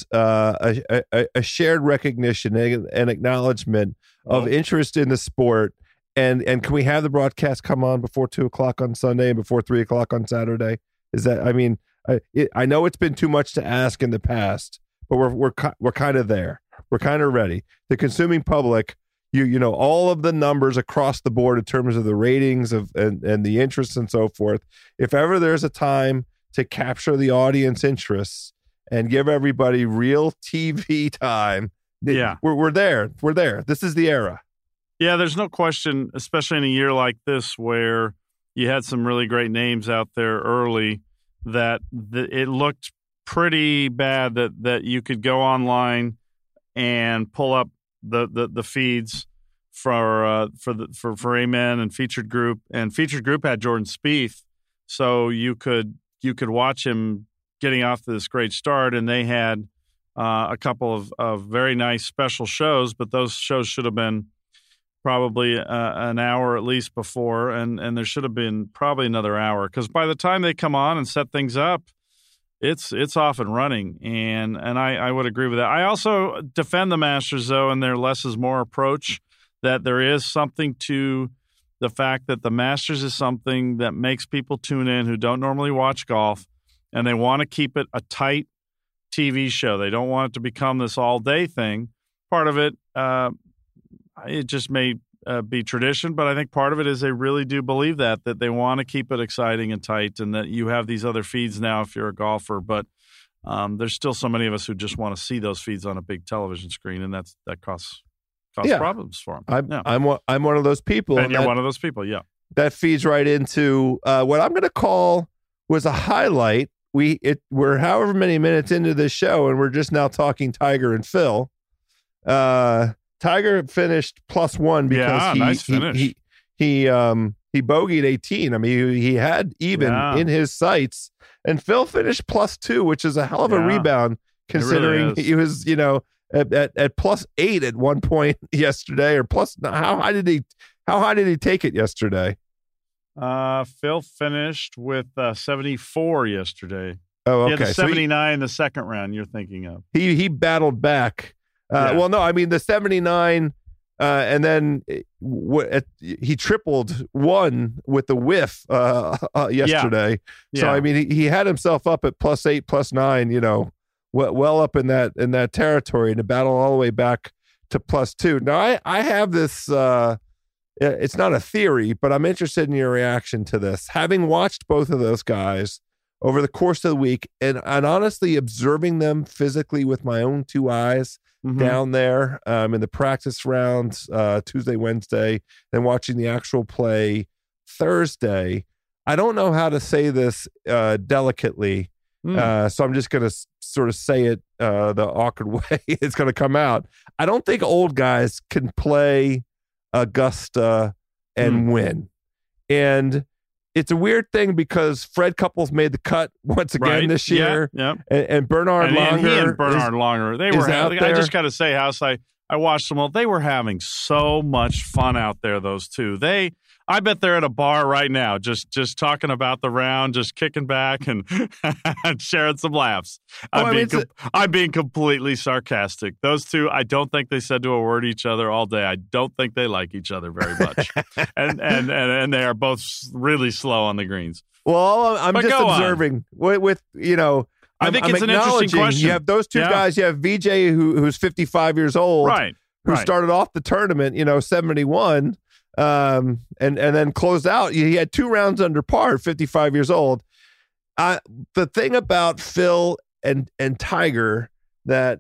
a shared recognition and acknowledgement of interest in the sport. And can we have the broadcast come on before 2:00 on Sunday and before 3:00 on Saturday? Is that? I mean, I know it's been too much to ask in the past, but we're kind of there. We're kind of ready. The consuming public, you know, all of the numbers across the board in terms of the ratings and the interest and so forth. If ever there's a time to capture the audience interests and give everybody real TV time, we're there. We're there. This is the era. Yeah, there's no question, especially in a year like this where you had some really great names out there early, that it looked pretty bad that you could go online and pull up the feeds for Amen and Featured Group, and Featured Group had Jordan Spieth, so you could watch him getting off to this great start, and they had a couple of very nice special shows, but those shows should have been probably an hour at least before, and there should have been probably another hour, because by the time they come on and set things up, it's off and running, and I would agree with that. I also defend the Masters, though, and their less is more approach, that there is something to the fact that the Masters is something that makes people tune in who don't normally watch golf, and they want to keep it a tight TV show. They don't want it to become this all-day thing. Part of it, it just may be tradition, but I think part of it is they really do believe that they want to keep it exciting and tight, and that you have these other feeds now if you're a golfer, but there's still so many of us who just want to see those feeds on a big television screen, and that causes problems for them. I'm one of those people. And you're one of those people, yeah. That feeds right into what I'm going to call was a highlight. We're however many minutes into this show, and we're just now talking Tiger and Phil. Tiger finished +1 because nice finish. He bogeyed 18. I mean, he had even in his sights, and Phil finished +2, which is a hell of a rebound considering really he was, you know, at +8 at one point yesterday, or plus. How high did he take it yesterday? Phil finished with 74 yesterday. Oh, okay. He had the 79 the second round. You're thinking of he battled back. Well, no, I mean the 79, and then he tripled one with the whiff yesterday. Yeah. So I mean, he had himself up at +8, +9. You know, well up in that territory, and to battle all the way back to +2. Now I have this. It's not a theory, but I'm interested in your reaction to this. Having watched both of those guys over the course of the week, and honestly observing them physically with my own two eyes. Mm-hmm. Down there in the practice rounds Tuesday, Wednesday, then watching the actual play Thursday. I don't know how to say this delicately, so I'm just going to sort of say it the awkward way it's going to come out. I don't think old guys can play Augusta and win. And it's a weird thing because Fred Couples made the cut once again this year. Yeah. And Bernhard Langer. He and Bernhard Langer, they were out there. I just got to say, House, I watched them all. They were having so much fun out there, those two. I bet they're at a bar right now, just talking about the round, just kicking back and sharing some laughs. I'm being completely sarcastic. Those two, I don't think they said to a word to each other all day. I don't think they like each other very much, and they are both really slow on the greens. Well, I'm just observing with you know. I think it's an interesting question. You have those two guys. You have VJ who's 55 years old, right? Who started off the tournament, 71. And then closed out. He had 2 rounds under par, 55 years old. The thing about Phil and Tiger that,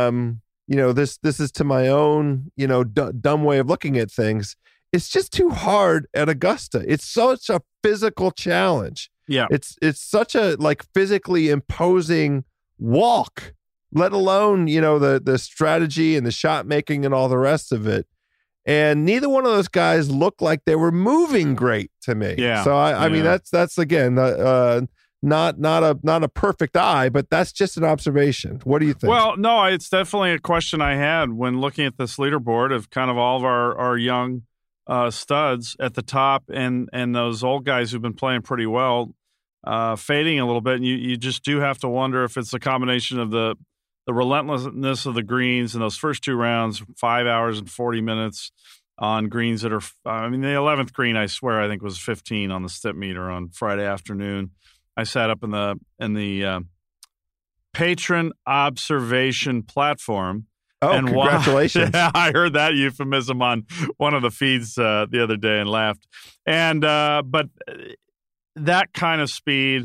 this is to my own, dumb way of looking at things. It's just too hard at Augusta. It's such a physical challenge. Yeah. It's such a physically imposing walk, let alone, the strategy and the shot making and all the rest of it. And neither one of those guys looked like they were moving great to me. Yeah. So I mean, that's again, not a perfect eye, but that's just an observation. What do you think? Well, no, it's definitely a question I had when looking at this leaderboard of kind of all of our young studs at the top and those old guys who've been playing pretty well. fading a little bit, and you just do have to wonder if it's a combination of the relentlessness of the greens in those first 2 rounds, 5 hours and 40 minutes on greens that are, the 11th green, I swear, I think was 15 on the stip meter on Friday afternoon. I sat up in the patron observation platform. Oh, and congratulations. I heard that euphemism on one of the feeds the other day and laughed. And but that kind of speed,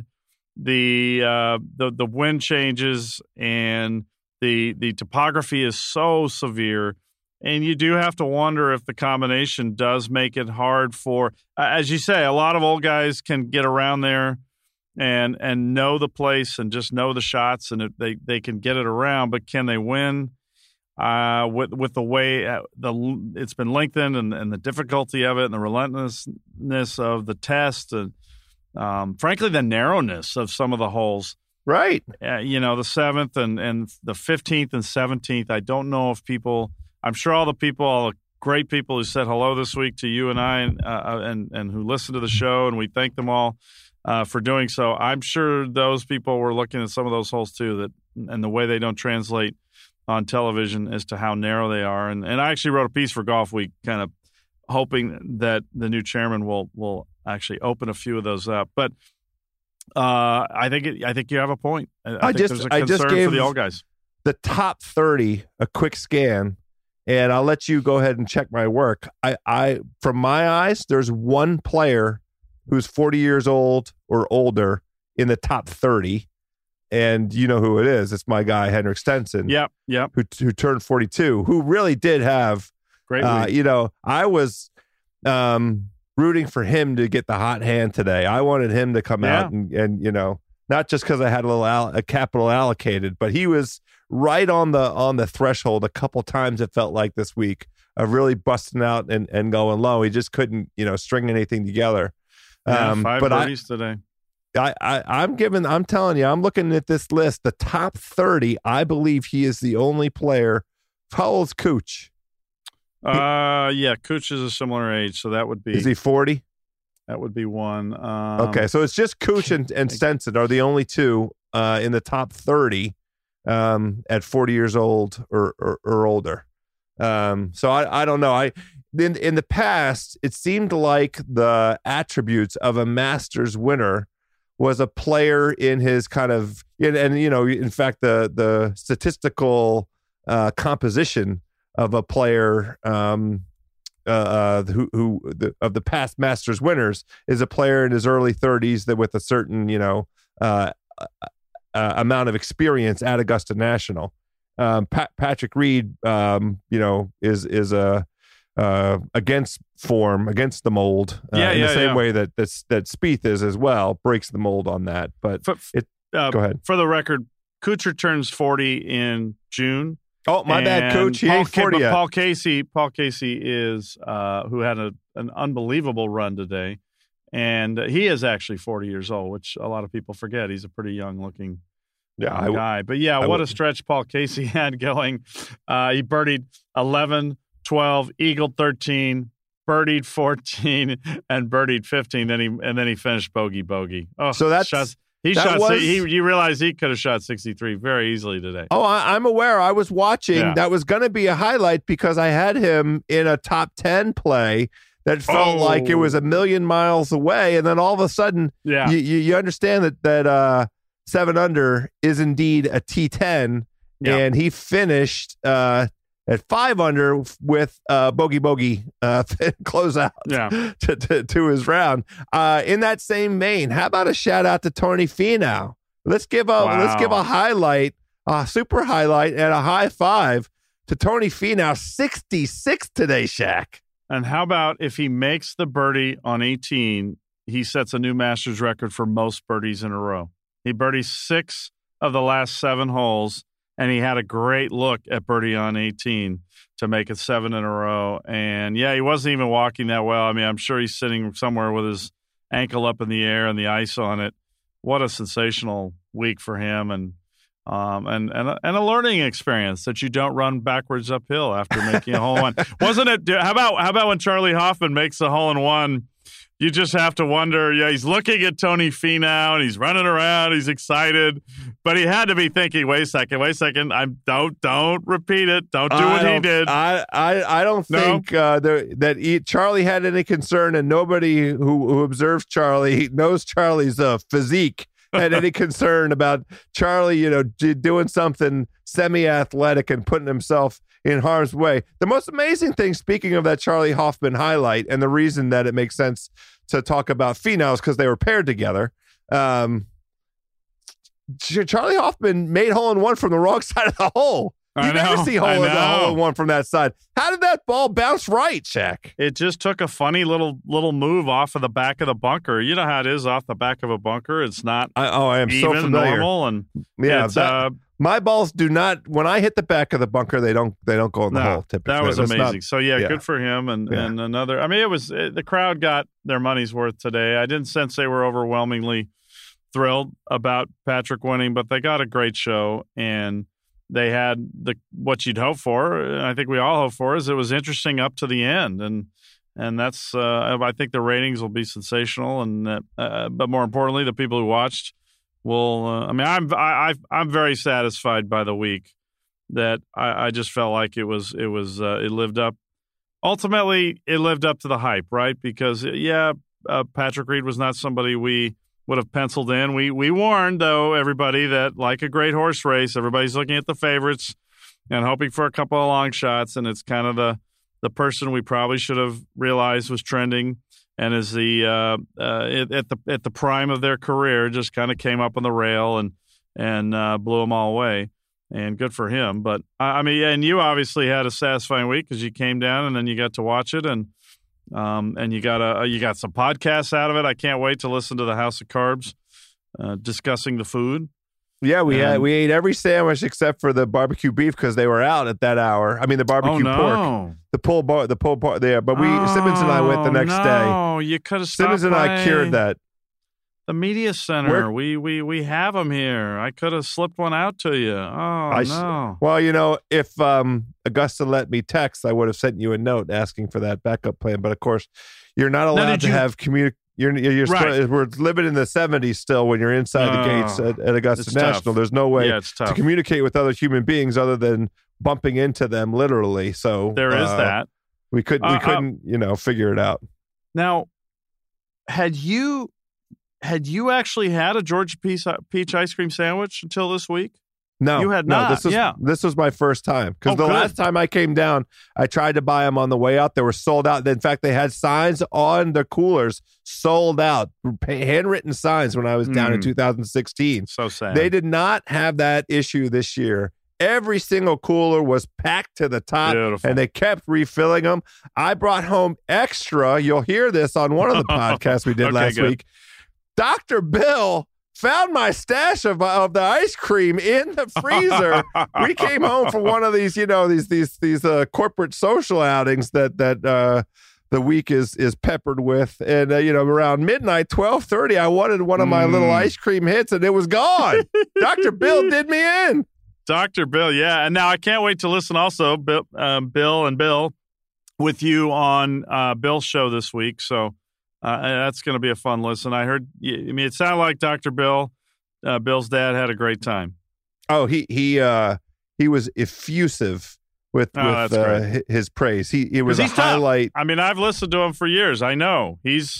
the wind changes and the topography is so severe, and you do have to wonder if the combination does make it hard for, as you say, a lot of old guys can get around there and know the place and just know the shots, and they can get it around, but can they win? With the way it's been lengthened and the difficulty of it and the relentlessness of the test and frankly the narrowness of some of the holes, right? The 7th and the 15th and 17th. I don't know if people. I'm sure all the great people who said hello this week to you and I and who listened to the show, and we thank them all for doing so. I'm sure those people were looking at some of those holes too, and the way they don't translate on television as to how narrow they are. And I actually wrote a piece for Golf Week kind of hoping that the new chairman will actually open a few of those up. But I think you have a point. I think there's a concern for the old guys. The top 30, a quick scan, and I'll let you go ahead and check my work. I from my eyes, there's one player who's 40 years old or older in the top 30. And you know who it is. It's my guy, Henrik Stenson. Yep. Who turned 42, who really did have great I was rooting for him to get the hot hand today. I wanted him to come out and not just because I had a capital allocated, but he was right on the threshold a couple times, it felt like this week, of really busting out and going low. He just couldn't, string anything together. 5 birdies today. I'm telling you, I'm looking at this list, the top 30, I believe he is the only player. How old's Cooch? Cooch is a similar age, so that would be. Is he 40? That would be one. Okay, so it's just Cooch and Stenson are the only two in the top 30 at 40 years old or older. So I don't know. In the past, it seemed like the attributes of a Masters winner was a player in his kind of, in fact, the statistical composition of a player who of the past Masters winners is a player in his early 30s that with a certain amount of experience at Augusta National. Patrick Reed, is a against form, against the mold, in the same way that Spieth is as well, breaks the mold on that. But go ahead. For the record, Kuchar turns 40 in June. Oh, my bad, Coach. He ain't 40 yet. Paul Casey is who had an unbelievable run today, and he is actually 40 years old, which a lot of people forget. He's a pretty young-looking guy. But what a stretch Paul Casey had going. He birdied 11, 12, eagled 13, birdied 14, and birdied 15. Then he finished bogey. Oh, so that's shots. You realize he could have shot 63 very easily today. Oh, I'm aware. I was watching. Yeah. That was going to be a highlight because I had him in a top 10 play that felt like it was a million miles away, and then all of a sudden, you understand that 7 under is indeed a T10, and he finished at 5 under with bogey closeout to his round. In that same vein, how about a shout out to Tony Finau? Let's give a highlight, a super highlight, and a high five to Tony Finau. 66 today, Shaq. And how about if he makes the birdie on 18, he sets a new Masters record for most birdies in a row. He birdied 6 of the last 7 holes. And he had a great look at birdie on 18 to make it 7 in a row. And, he wasn't even walking that well. I mean, I'm sure he's sitting somewhere with his ankle up in the air and the ice on it. What a sensational week for him, and a learning experience that you don't run backwards uphill after making a hole-in-one. Wasn't it? How about when Charlie Hoffman makes a hole-in-one you just have to wonder. Yeah, he's looking at Tony Finau and he's running around. He's excited, but he had to be thinking, "Wait a second. Don't repeat it. Don't do what he did." I don't think that Charlie had any concern, and nobody who observes Charlie knows Charlie's physique had any concern about Charlie, doing something semi-athletic and putting himself in harm's way. The most amazing thing, speaking of that Charlie Hoffman highlight, and the reason that it makes sense to talk about Finau is because they were paired together. Charlie Hoffman made hole-in-one from the wrong side of the hole. You never see hole-in-one from that side. How did that ball bounce right, Shaq? It just took a funny little move off of the back of the bunker. You know how it is off the back of a bunker. It's not I am so familiar. Normal, and my balls do not. When I hit the back of the bunker, they don't go in the hole. Typically, that was amazing. So good for him. And another. I mean, the crowd got their money's worth today. I didn't sense they were overwhelmingly thrilled about Patrick winning, but they got a great show and. They had what you'd hope for, and I think we all hope for, is it was interesting up to the end, and that's I think the ratings will be sensational, and but more importantly, the people who watched will. I'm very satisfied by the week that I just felt like it lived up. Ultimately, it lived up to the hype, right? Because Patrick Reed was not somebody we would have penciled in. We warned, though, everybody that, like a great horse race, everybody's looking at the favorites and hoping for a couple of long shots, and it's kind of the person we probably should have realized was trending and is at the prime of their career, just kind of came up on the rail and blew them all away. And good for him. But, and you obviously had a satisfying week because you came down and then you got to watch it, and you got some podcasts out of it. I can't wait to listen to the House of Carbs discussing the food. Yeah, we ate every sandwich except for the barbecue beef because they were out at that hour. I mean, the barbecue pork, the pulled pork there. But Simmons and I went the next day. Oh, you could have stopped. Simmons and I cured that. The media center. We have them here. I could have slipped one out to you. No. Well, if Augusta let me text, I would have sent you a note asking for that backup plan. But of course, you're not allowed to have You're right. We're living in the 70s still when you're inside the gates at Augusta National. Tough. There's no way to communicate with other human beings other than bumping into them literally. So there is that. We couldn't figure it out. Now, had you actually had a Georgia peach ice cream sandwich until this week? No, you had not. This was my first time because last time I came down, I tried to buy them on the way out. They were sold out. In fact, they had signs on the coolers sold out, handwritten signs when I was down in 2016. So sad. They did not have that issue this year. Every single cooler was packed to the top. Beautiful. And they kept refilling them. I brought home extra. You'll hear this on one of the podcasts we did last week. Dr. Bill found my stash of the ice cream in the freezer. We came home from one of these, these corporate social outings that the week is peppered with, and around midnight, 12:30, I wanted one of my little ice cream hits, and it was gone. Dr. Bill did me in. Dr. Bill, yeah, and now I can't wait to listen. Also, Bill and Bill with you on Bill's show this week. So. That's going to be a fun listen. I heard. It sounded like Dr. Bill, Bill's dad, had a great time. Oh, he was effusive with his praise. It was a highlight. Tough. I mean, I've listened to him for years. I know he's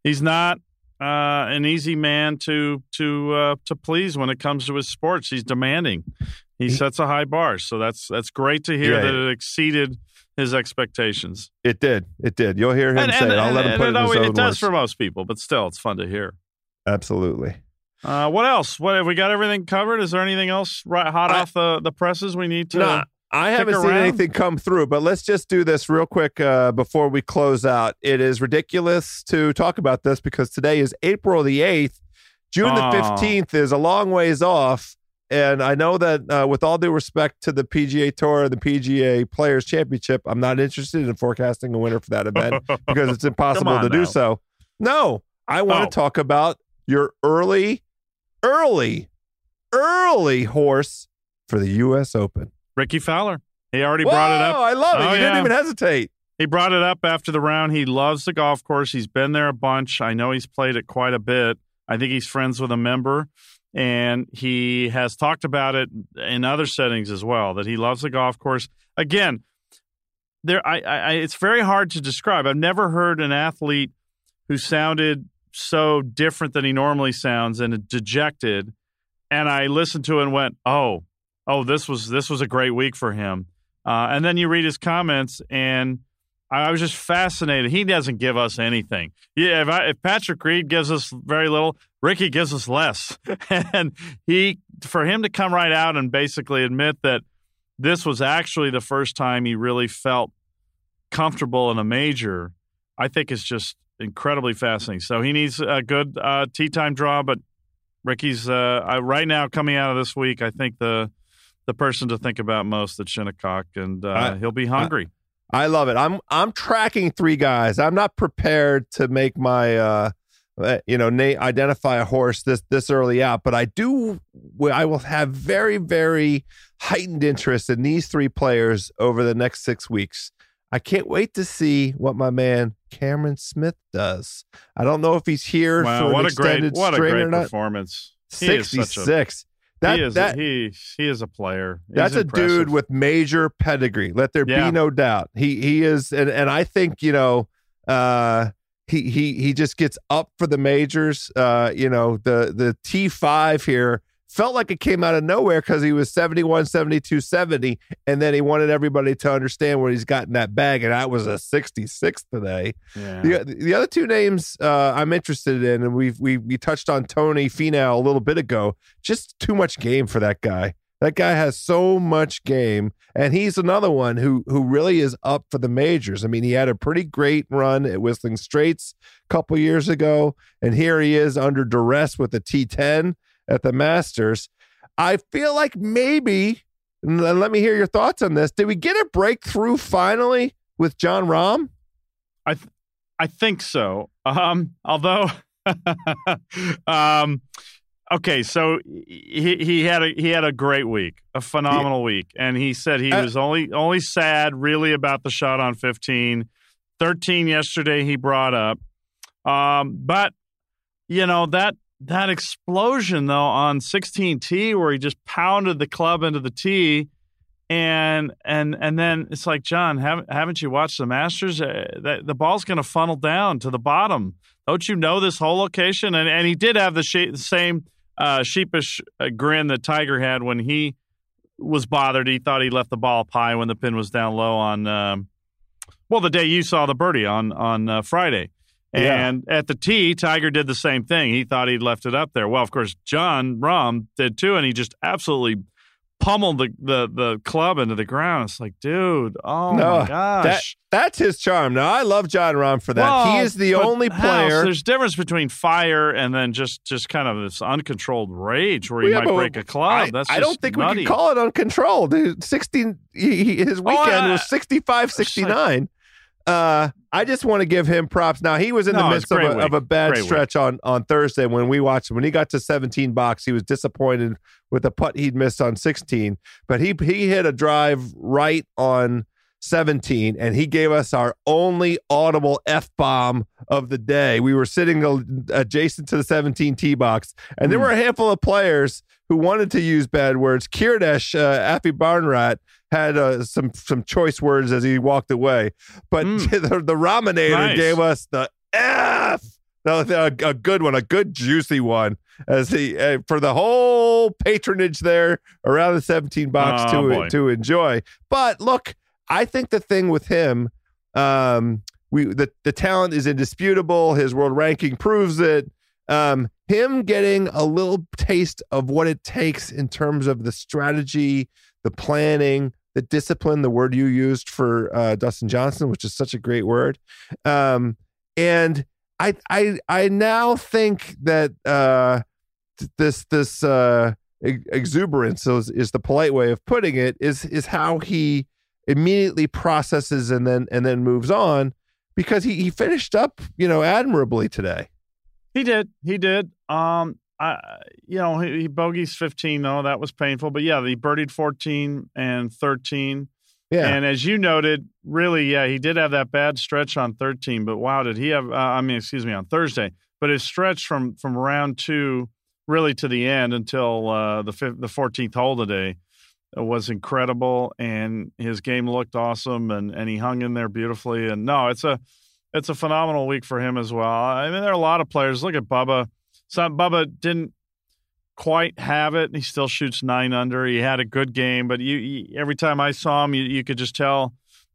not an easy man to please when it comes to his sports. He's demanding. He sets a high bar. So that's great to hear that it exceeded his expectations. It did. You'll hear him say it. I'll let him put it in his own words. It does for most people, but still, it's fun to hear. Absolutely. What else? What have we got? Everything covered? Is there anything else hot off the presses we need to? No, I haven't seen anything come through. But let's just do this real quick before we close out. It is ridiculous to talk about this because today is April the 8th. June the 15th is a long ways off. And I know that with all due respect to the PGA Tour and the PGA Players Championship, I'm not interested in forecasting a winner for that event because it's impossible to do so. No, I want to talk about your early horse for the U.S. Open. Ricky Fowler. He already brought it up. I love it. You didn't even hesitate. He brought it up after the round. He loves the golf course. He's been there a bunch. I know he's played it quite a bit. I think he's friends with a member, and he has talked about it in other settings as well, that he loves the golf course. Again, it's very hard to describe. I've never heard an athlete who sounded so different than he normally sounds and dejected. And I listened to it and went, oh, this was a great week for him. And then you read his comments, and I was just fascinated. He doesn't give us anything. Yeah, if Patrick Reed gives us very little, Ricky gives us less. And for him to come right out and basically admit that this was actually the first time he really felt comfortable in a major, I think is just incredibly fascinating. So he needs a good tee time draw, but Ricky's right now coming out of this week, I think the person to think about most at Shinnecock, and he'll be hungry. I love it. I'm tracking 3 guys. I'm not prepared to make my identify a horse this early out, but I will have very, very heightened interest in these 3 players over the next 6 weeks. I can't wait to see what my man Cameron Smith does. I don't know if he's here for an extended string or not. Performance. 66. He is a player. That's a dude with major pedigree. Let there be no doubt. He is, and I think he just gets up for the majors. The T5 here felt like it came out of nowhere because he was 71, 72, 70, and then he wanted everybody to understand where he's got in that bag, and that was a 66 today. Yeah. The other 2 names I'm interested in, and we touched on Tony Finau a little bit ago. Just too much game for that guy. That guy has so much game, and he's another one who really is up for the majors. I mean, he had a pretty great run at Whistling Straits a couple years ago, and here he is under duress with the T10 at the Masters. I feel like maybe, and let me hear your thoughts on this, did we get a breakthrough finally with Jon Rahm? I think so. Although, okay, so he had a great week, a phenomenal week, and he said he was only sad really about the shot on 15, 13 yesterday he brought up, but that explosion though on 16T where he just pounded the club into the tee, and then it's like, John, haven't you watched the Masters? The ball's going to funnel down to the bottom. Don't you know this whole location? And he did have the same sheepish grin that Tiger had when he was bothered. He thought he left the ball up high when the pin was down low on the day you saw the birdie on Friday. And at the tee, Tiger did the same thing. He thought he'd left it up there. Well, of course, Jon Rahm did too, and he just absolutely pummeled the club into the ground. It's like, dude, my gosh. That's his charm. Now, I love Jon Rahm for that. Well, he is the only player. There's a difference between fire and then just kind of this uncontrolled rage where he might break a club. I don't think we can call it uncontrolled. 16, his weekend was 65, 69. I just want to give him props. Now, he was in the midst of a bad stretch on Thursday when we watched him. When he got to 17 box, he was disappointed with the putt he'd missed on 16. But he hit a drive right on 17, and he gave us our only audible F-bomb of the day. We were sitting adjacent to the 17 tee box, and there were a handful of players who wanted to use bad words. Kirdesh, Appy Barnrat, had some choice words as he walked away. But the Raminator gave us the F. A good one, a good juicy one, as he for the whole patronage there around the 17 box to enjoy. But look, I think the thing with him, the talent is indisputable. His world ranking proves it. Him getting a little taste of what it takes in terms of the strategy, the planning, the discipline, the word you used for Dustin Johnson, which is such a great word. And I now think that this exuberance is the polite way of putting it, is how he immediately processes and then moves on, because he finished up, admirably today. He did. He bogeys 15 though. That was painful, but yeah, he birdied 14 and 13. Yeah. And as you noted, really, yeah, he did have that bad stretch on 13, but wow, did he have, on Thursday. But his stretch from round 2 really to the end until the 14th hole today was incredible, and his game looked awesome, and he hung in there beautifully. And no, it's a phenomenal week for him as well. I mean, there are a lot of players. Look at Bubba. Bubba didn't quite have it. He still shoots 9 under. He had a good game, but every time I saw him, you could just tell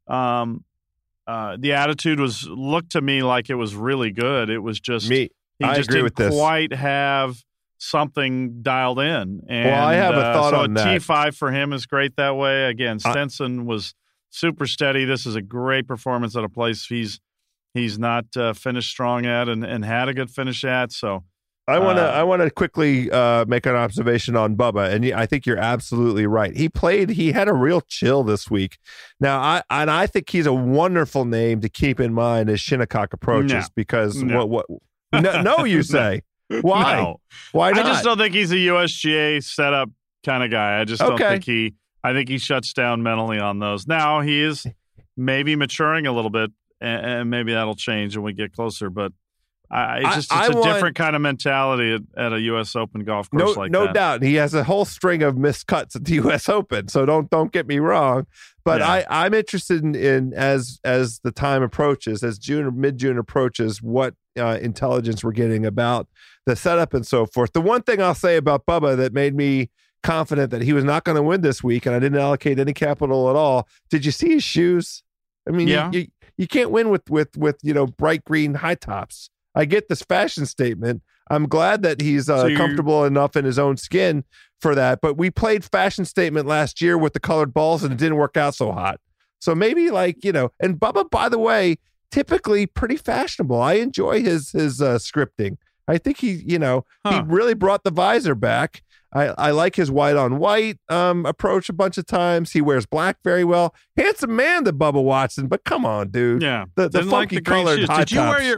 the attitude looked to me like it was really good. It was just he just didn't quite have something dialed in. And, well, I have a thought on that. T5 for him is great that way. Again, Stenson was super steady. This is a great performance at a place he's not finished strong at and had a good finish at. So. I want to quickly make an observation on Bubba, and I think you're absolutely right. He had a real chill this week. Now, I think he's a wonderful name to keep in mind as Shinnecock approaches because what no, you say. Why? No. Why not? I just don't think he's a USGA setup kind of guy. I just don't think I think he shuts down mentally on those. Now, he is maybe maturing a little bit, and maybe that'll change when we get closer, but it's a different kind of mentality at a U.S. Open golf course like that. No doubt. He has a whole string of missed cuts at the U.S. Open, so don't get me wrong. But I'm interested in as the time approaches, as June or mid-June approaches, what intelligence we're getting about the setup and so forth. The one thing I'll say about Bubba that made me confident that he was not going to win this week, and I didn't allocate any capital at all, did you see his shoes? I mean, you can't win with bright green high tops. I get this fashion statement. I'm glad that he's comfortable enough in his own skin for that. But we played fashion statement last year with the colored balls, and it didn't work out so hot. So maybe and Bubba, by the way, typically pretty fashionable. I enjoy his scripting. I think he really brought the visor back. I like his white on white approach a bunch of times. He wears black very well. Handsome man, the Bubba Watson. But come on, dude. Yeah, the funky colored high tops. Did you wear your?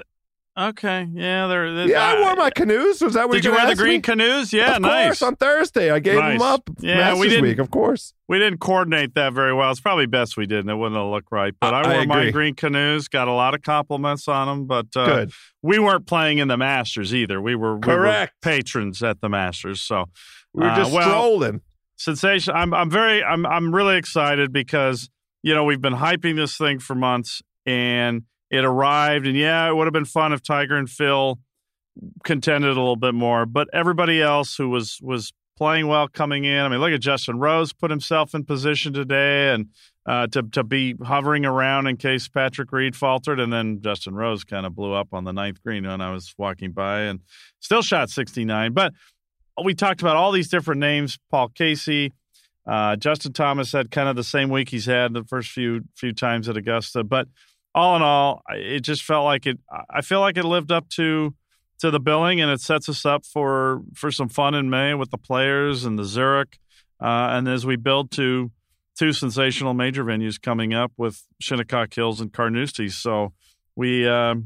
Okay, yeah, I wore my canoes. Was that what did you wear the green canoes? Yeah, of course, on Thursday. I gave them up. Yeah, we didn't. Week, of course. We didn't coordinate that very well. It's probably best we didn't. It wouldn't have looked right. But I wore my green canoes. Got a lot of compliments on them. But good. We weren't playing in the Masters either. We were patrons at the Masters. So we were just strolling. Sensation. I'm really excited because we've been hyping this thing for months and. It arrived, and it would have been fun if Tiger and Phil contended a little bit more. But everybody else who was playing well coming in, I mean, look at Justin Rose put himself in position today and to be hovering around in case Patrick Reed faltered. And then Justin Rose kind of blew up on the 9th green when I was walking by and still shot 69. But we talked about all these different names, Paul Casey. Justin Thomas had kind of the same week he's had the first few times at Augusta. But all in all, it just felt like it. I feel like it lived up to the billing, and it sets us up for some fun in May with the Players and the Zurich, and as we build to 2 sensational major venues coming up with Shinnecock Hills and Carnoustie. So we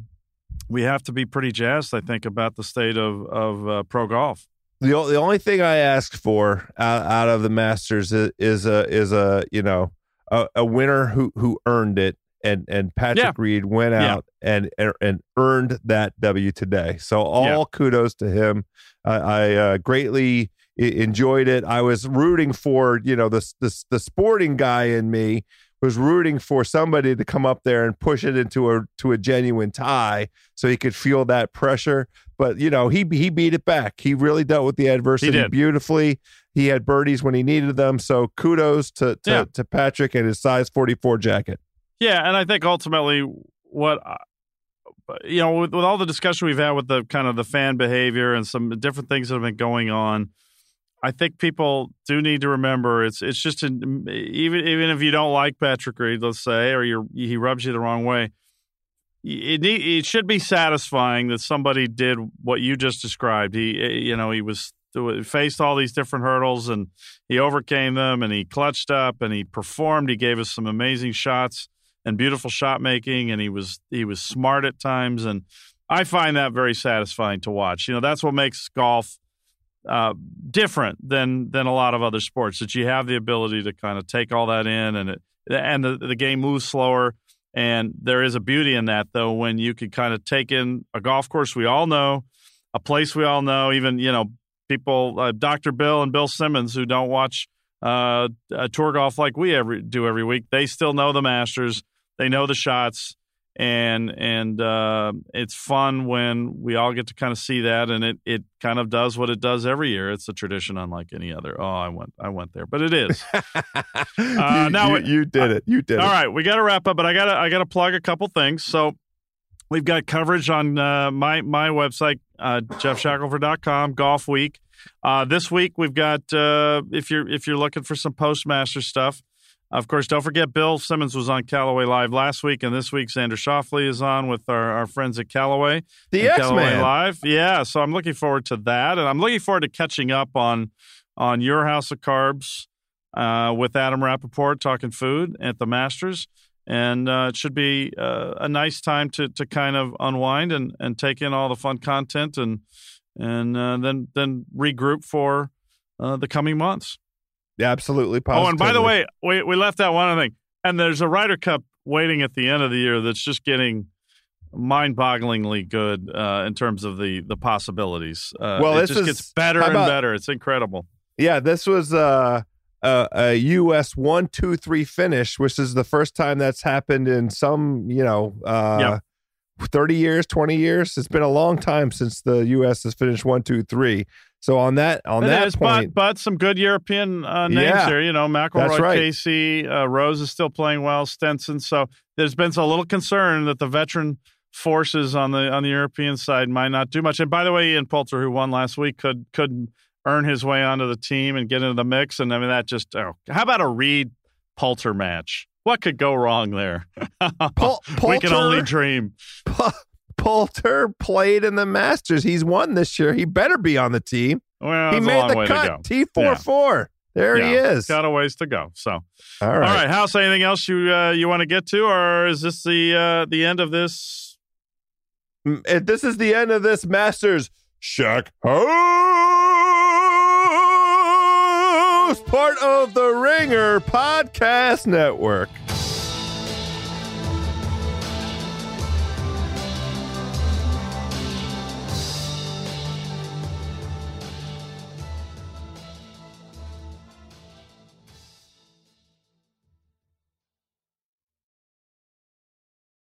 have to be pretty jazzed, I think, about the state of pro golf. The only thing I ask for out of the Masters is a winner who earned it. And Patrick Reed went out and earned that W today. So all kudos to him. I greatly enjoyed it. I was rooting for, the sporting guy in me was rooting for somebody to come up there and push it into a genuine tie so he could feel that pressure. But, he beat it back. He really dealt with the adversity beautifully. He had birdies when he needed them. So kudos to Patrick and his size 44 jacket. Yeah, and I think ultimately with all the discussion we've had with the kind of the fan behavior and some different things that have been going on, I think people do need to remember it's just even if you don't like Patrick Reed, let's say, or he rubs you the wrong way, it should be satisfying that somebody did what you just described. He faced all these different hurdles and he overcame them and he clutched up and he performed. He gave us some amazing shots and beautiful shot making, and he was smart at times, and I find that very satisfying to watch. That's what makes golf different than a lot of other sports, that you have the ability to kind of take all that in, and and the game moves slower. And there is a beauty in that, though, when you could kind of take in a golf course we all know, a place we all know, even, people, Dr. Bill and Bill Simmons, who don't watch tour golf like we do every week. They still know the Masters. They know the shots. And it's fun when we all get to kind of see that, and it kind of does what it does every year. It's a tradition unlike any other. Oh, I went there, but it is. You did it. You did it. All right, we got to wrap up, but I got to plug a couple things. So we've got coverage on my website, jeffshackelford.com, Golf Week. This week we've got if you're looking for some Postmaster stuff. Of course, don't forget Bill Simmons was on Callaway Live last week, and this week Xander Schauffele is on with our friends at Callaway. The X-Man. Callaway Live. Yeah, so I'm looking forward to that, and I'm looking forward to catching up on Your House of Carbs with Adam Rappaport talking food at the Masters. And it should be a nice time to kind of unwind and take in all the fun content and then regroup for the coming months. Yeah, absolutely. Positively. Oh, and by the way, we left out one other thing. And there's a Ryder Cup waiting at the end of the year that's just getting mind-bogglingly good in terms of the possibilities. It just gets better and better. It's incredible. Yeah, this was a U.S. 1-2-3 finish, which is the first time that's happened in some, 30 years, 20 years. It's been a long time since the U.S. has finished 1-2-3. So on that point, but some good European names here. McIlroy, right. Casey, Rose is still playing well, Stenson. So there's been a little concern that the veteran forces on the European side might not do much. And by the way, Ian Poulter, who won last week, could earn his way onto the team and get into the mix. And I mean, that just how about a Reed Poulter match? What could go wrong there? We can only dream. Poulter played in the Masters. He's won this year. He better be on the team. Well, he made the cut. T44. There he is. Got a ways to go. So, all right. House, anything else you want to get to, or is this the end of this? This is the end of this Masters Shack House, part of the Ringer Podcast Network.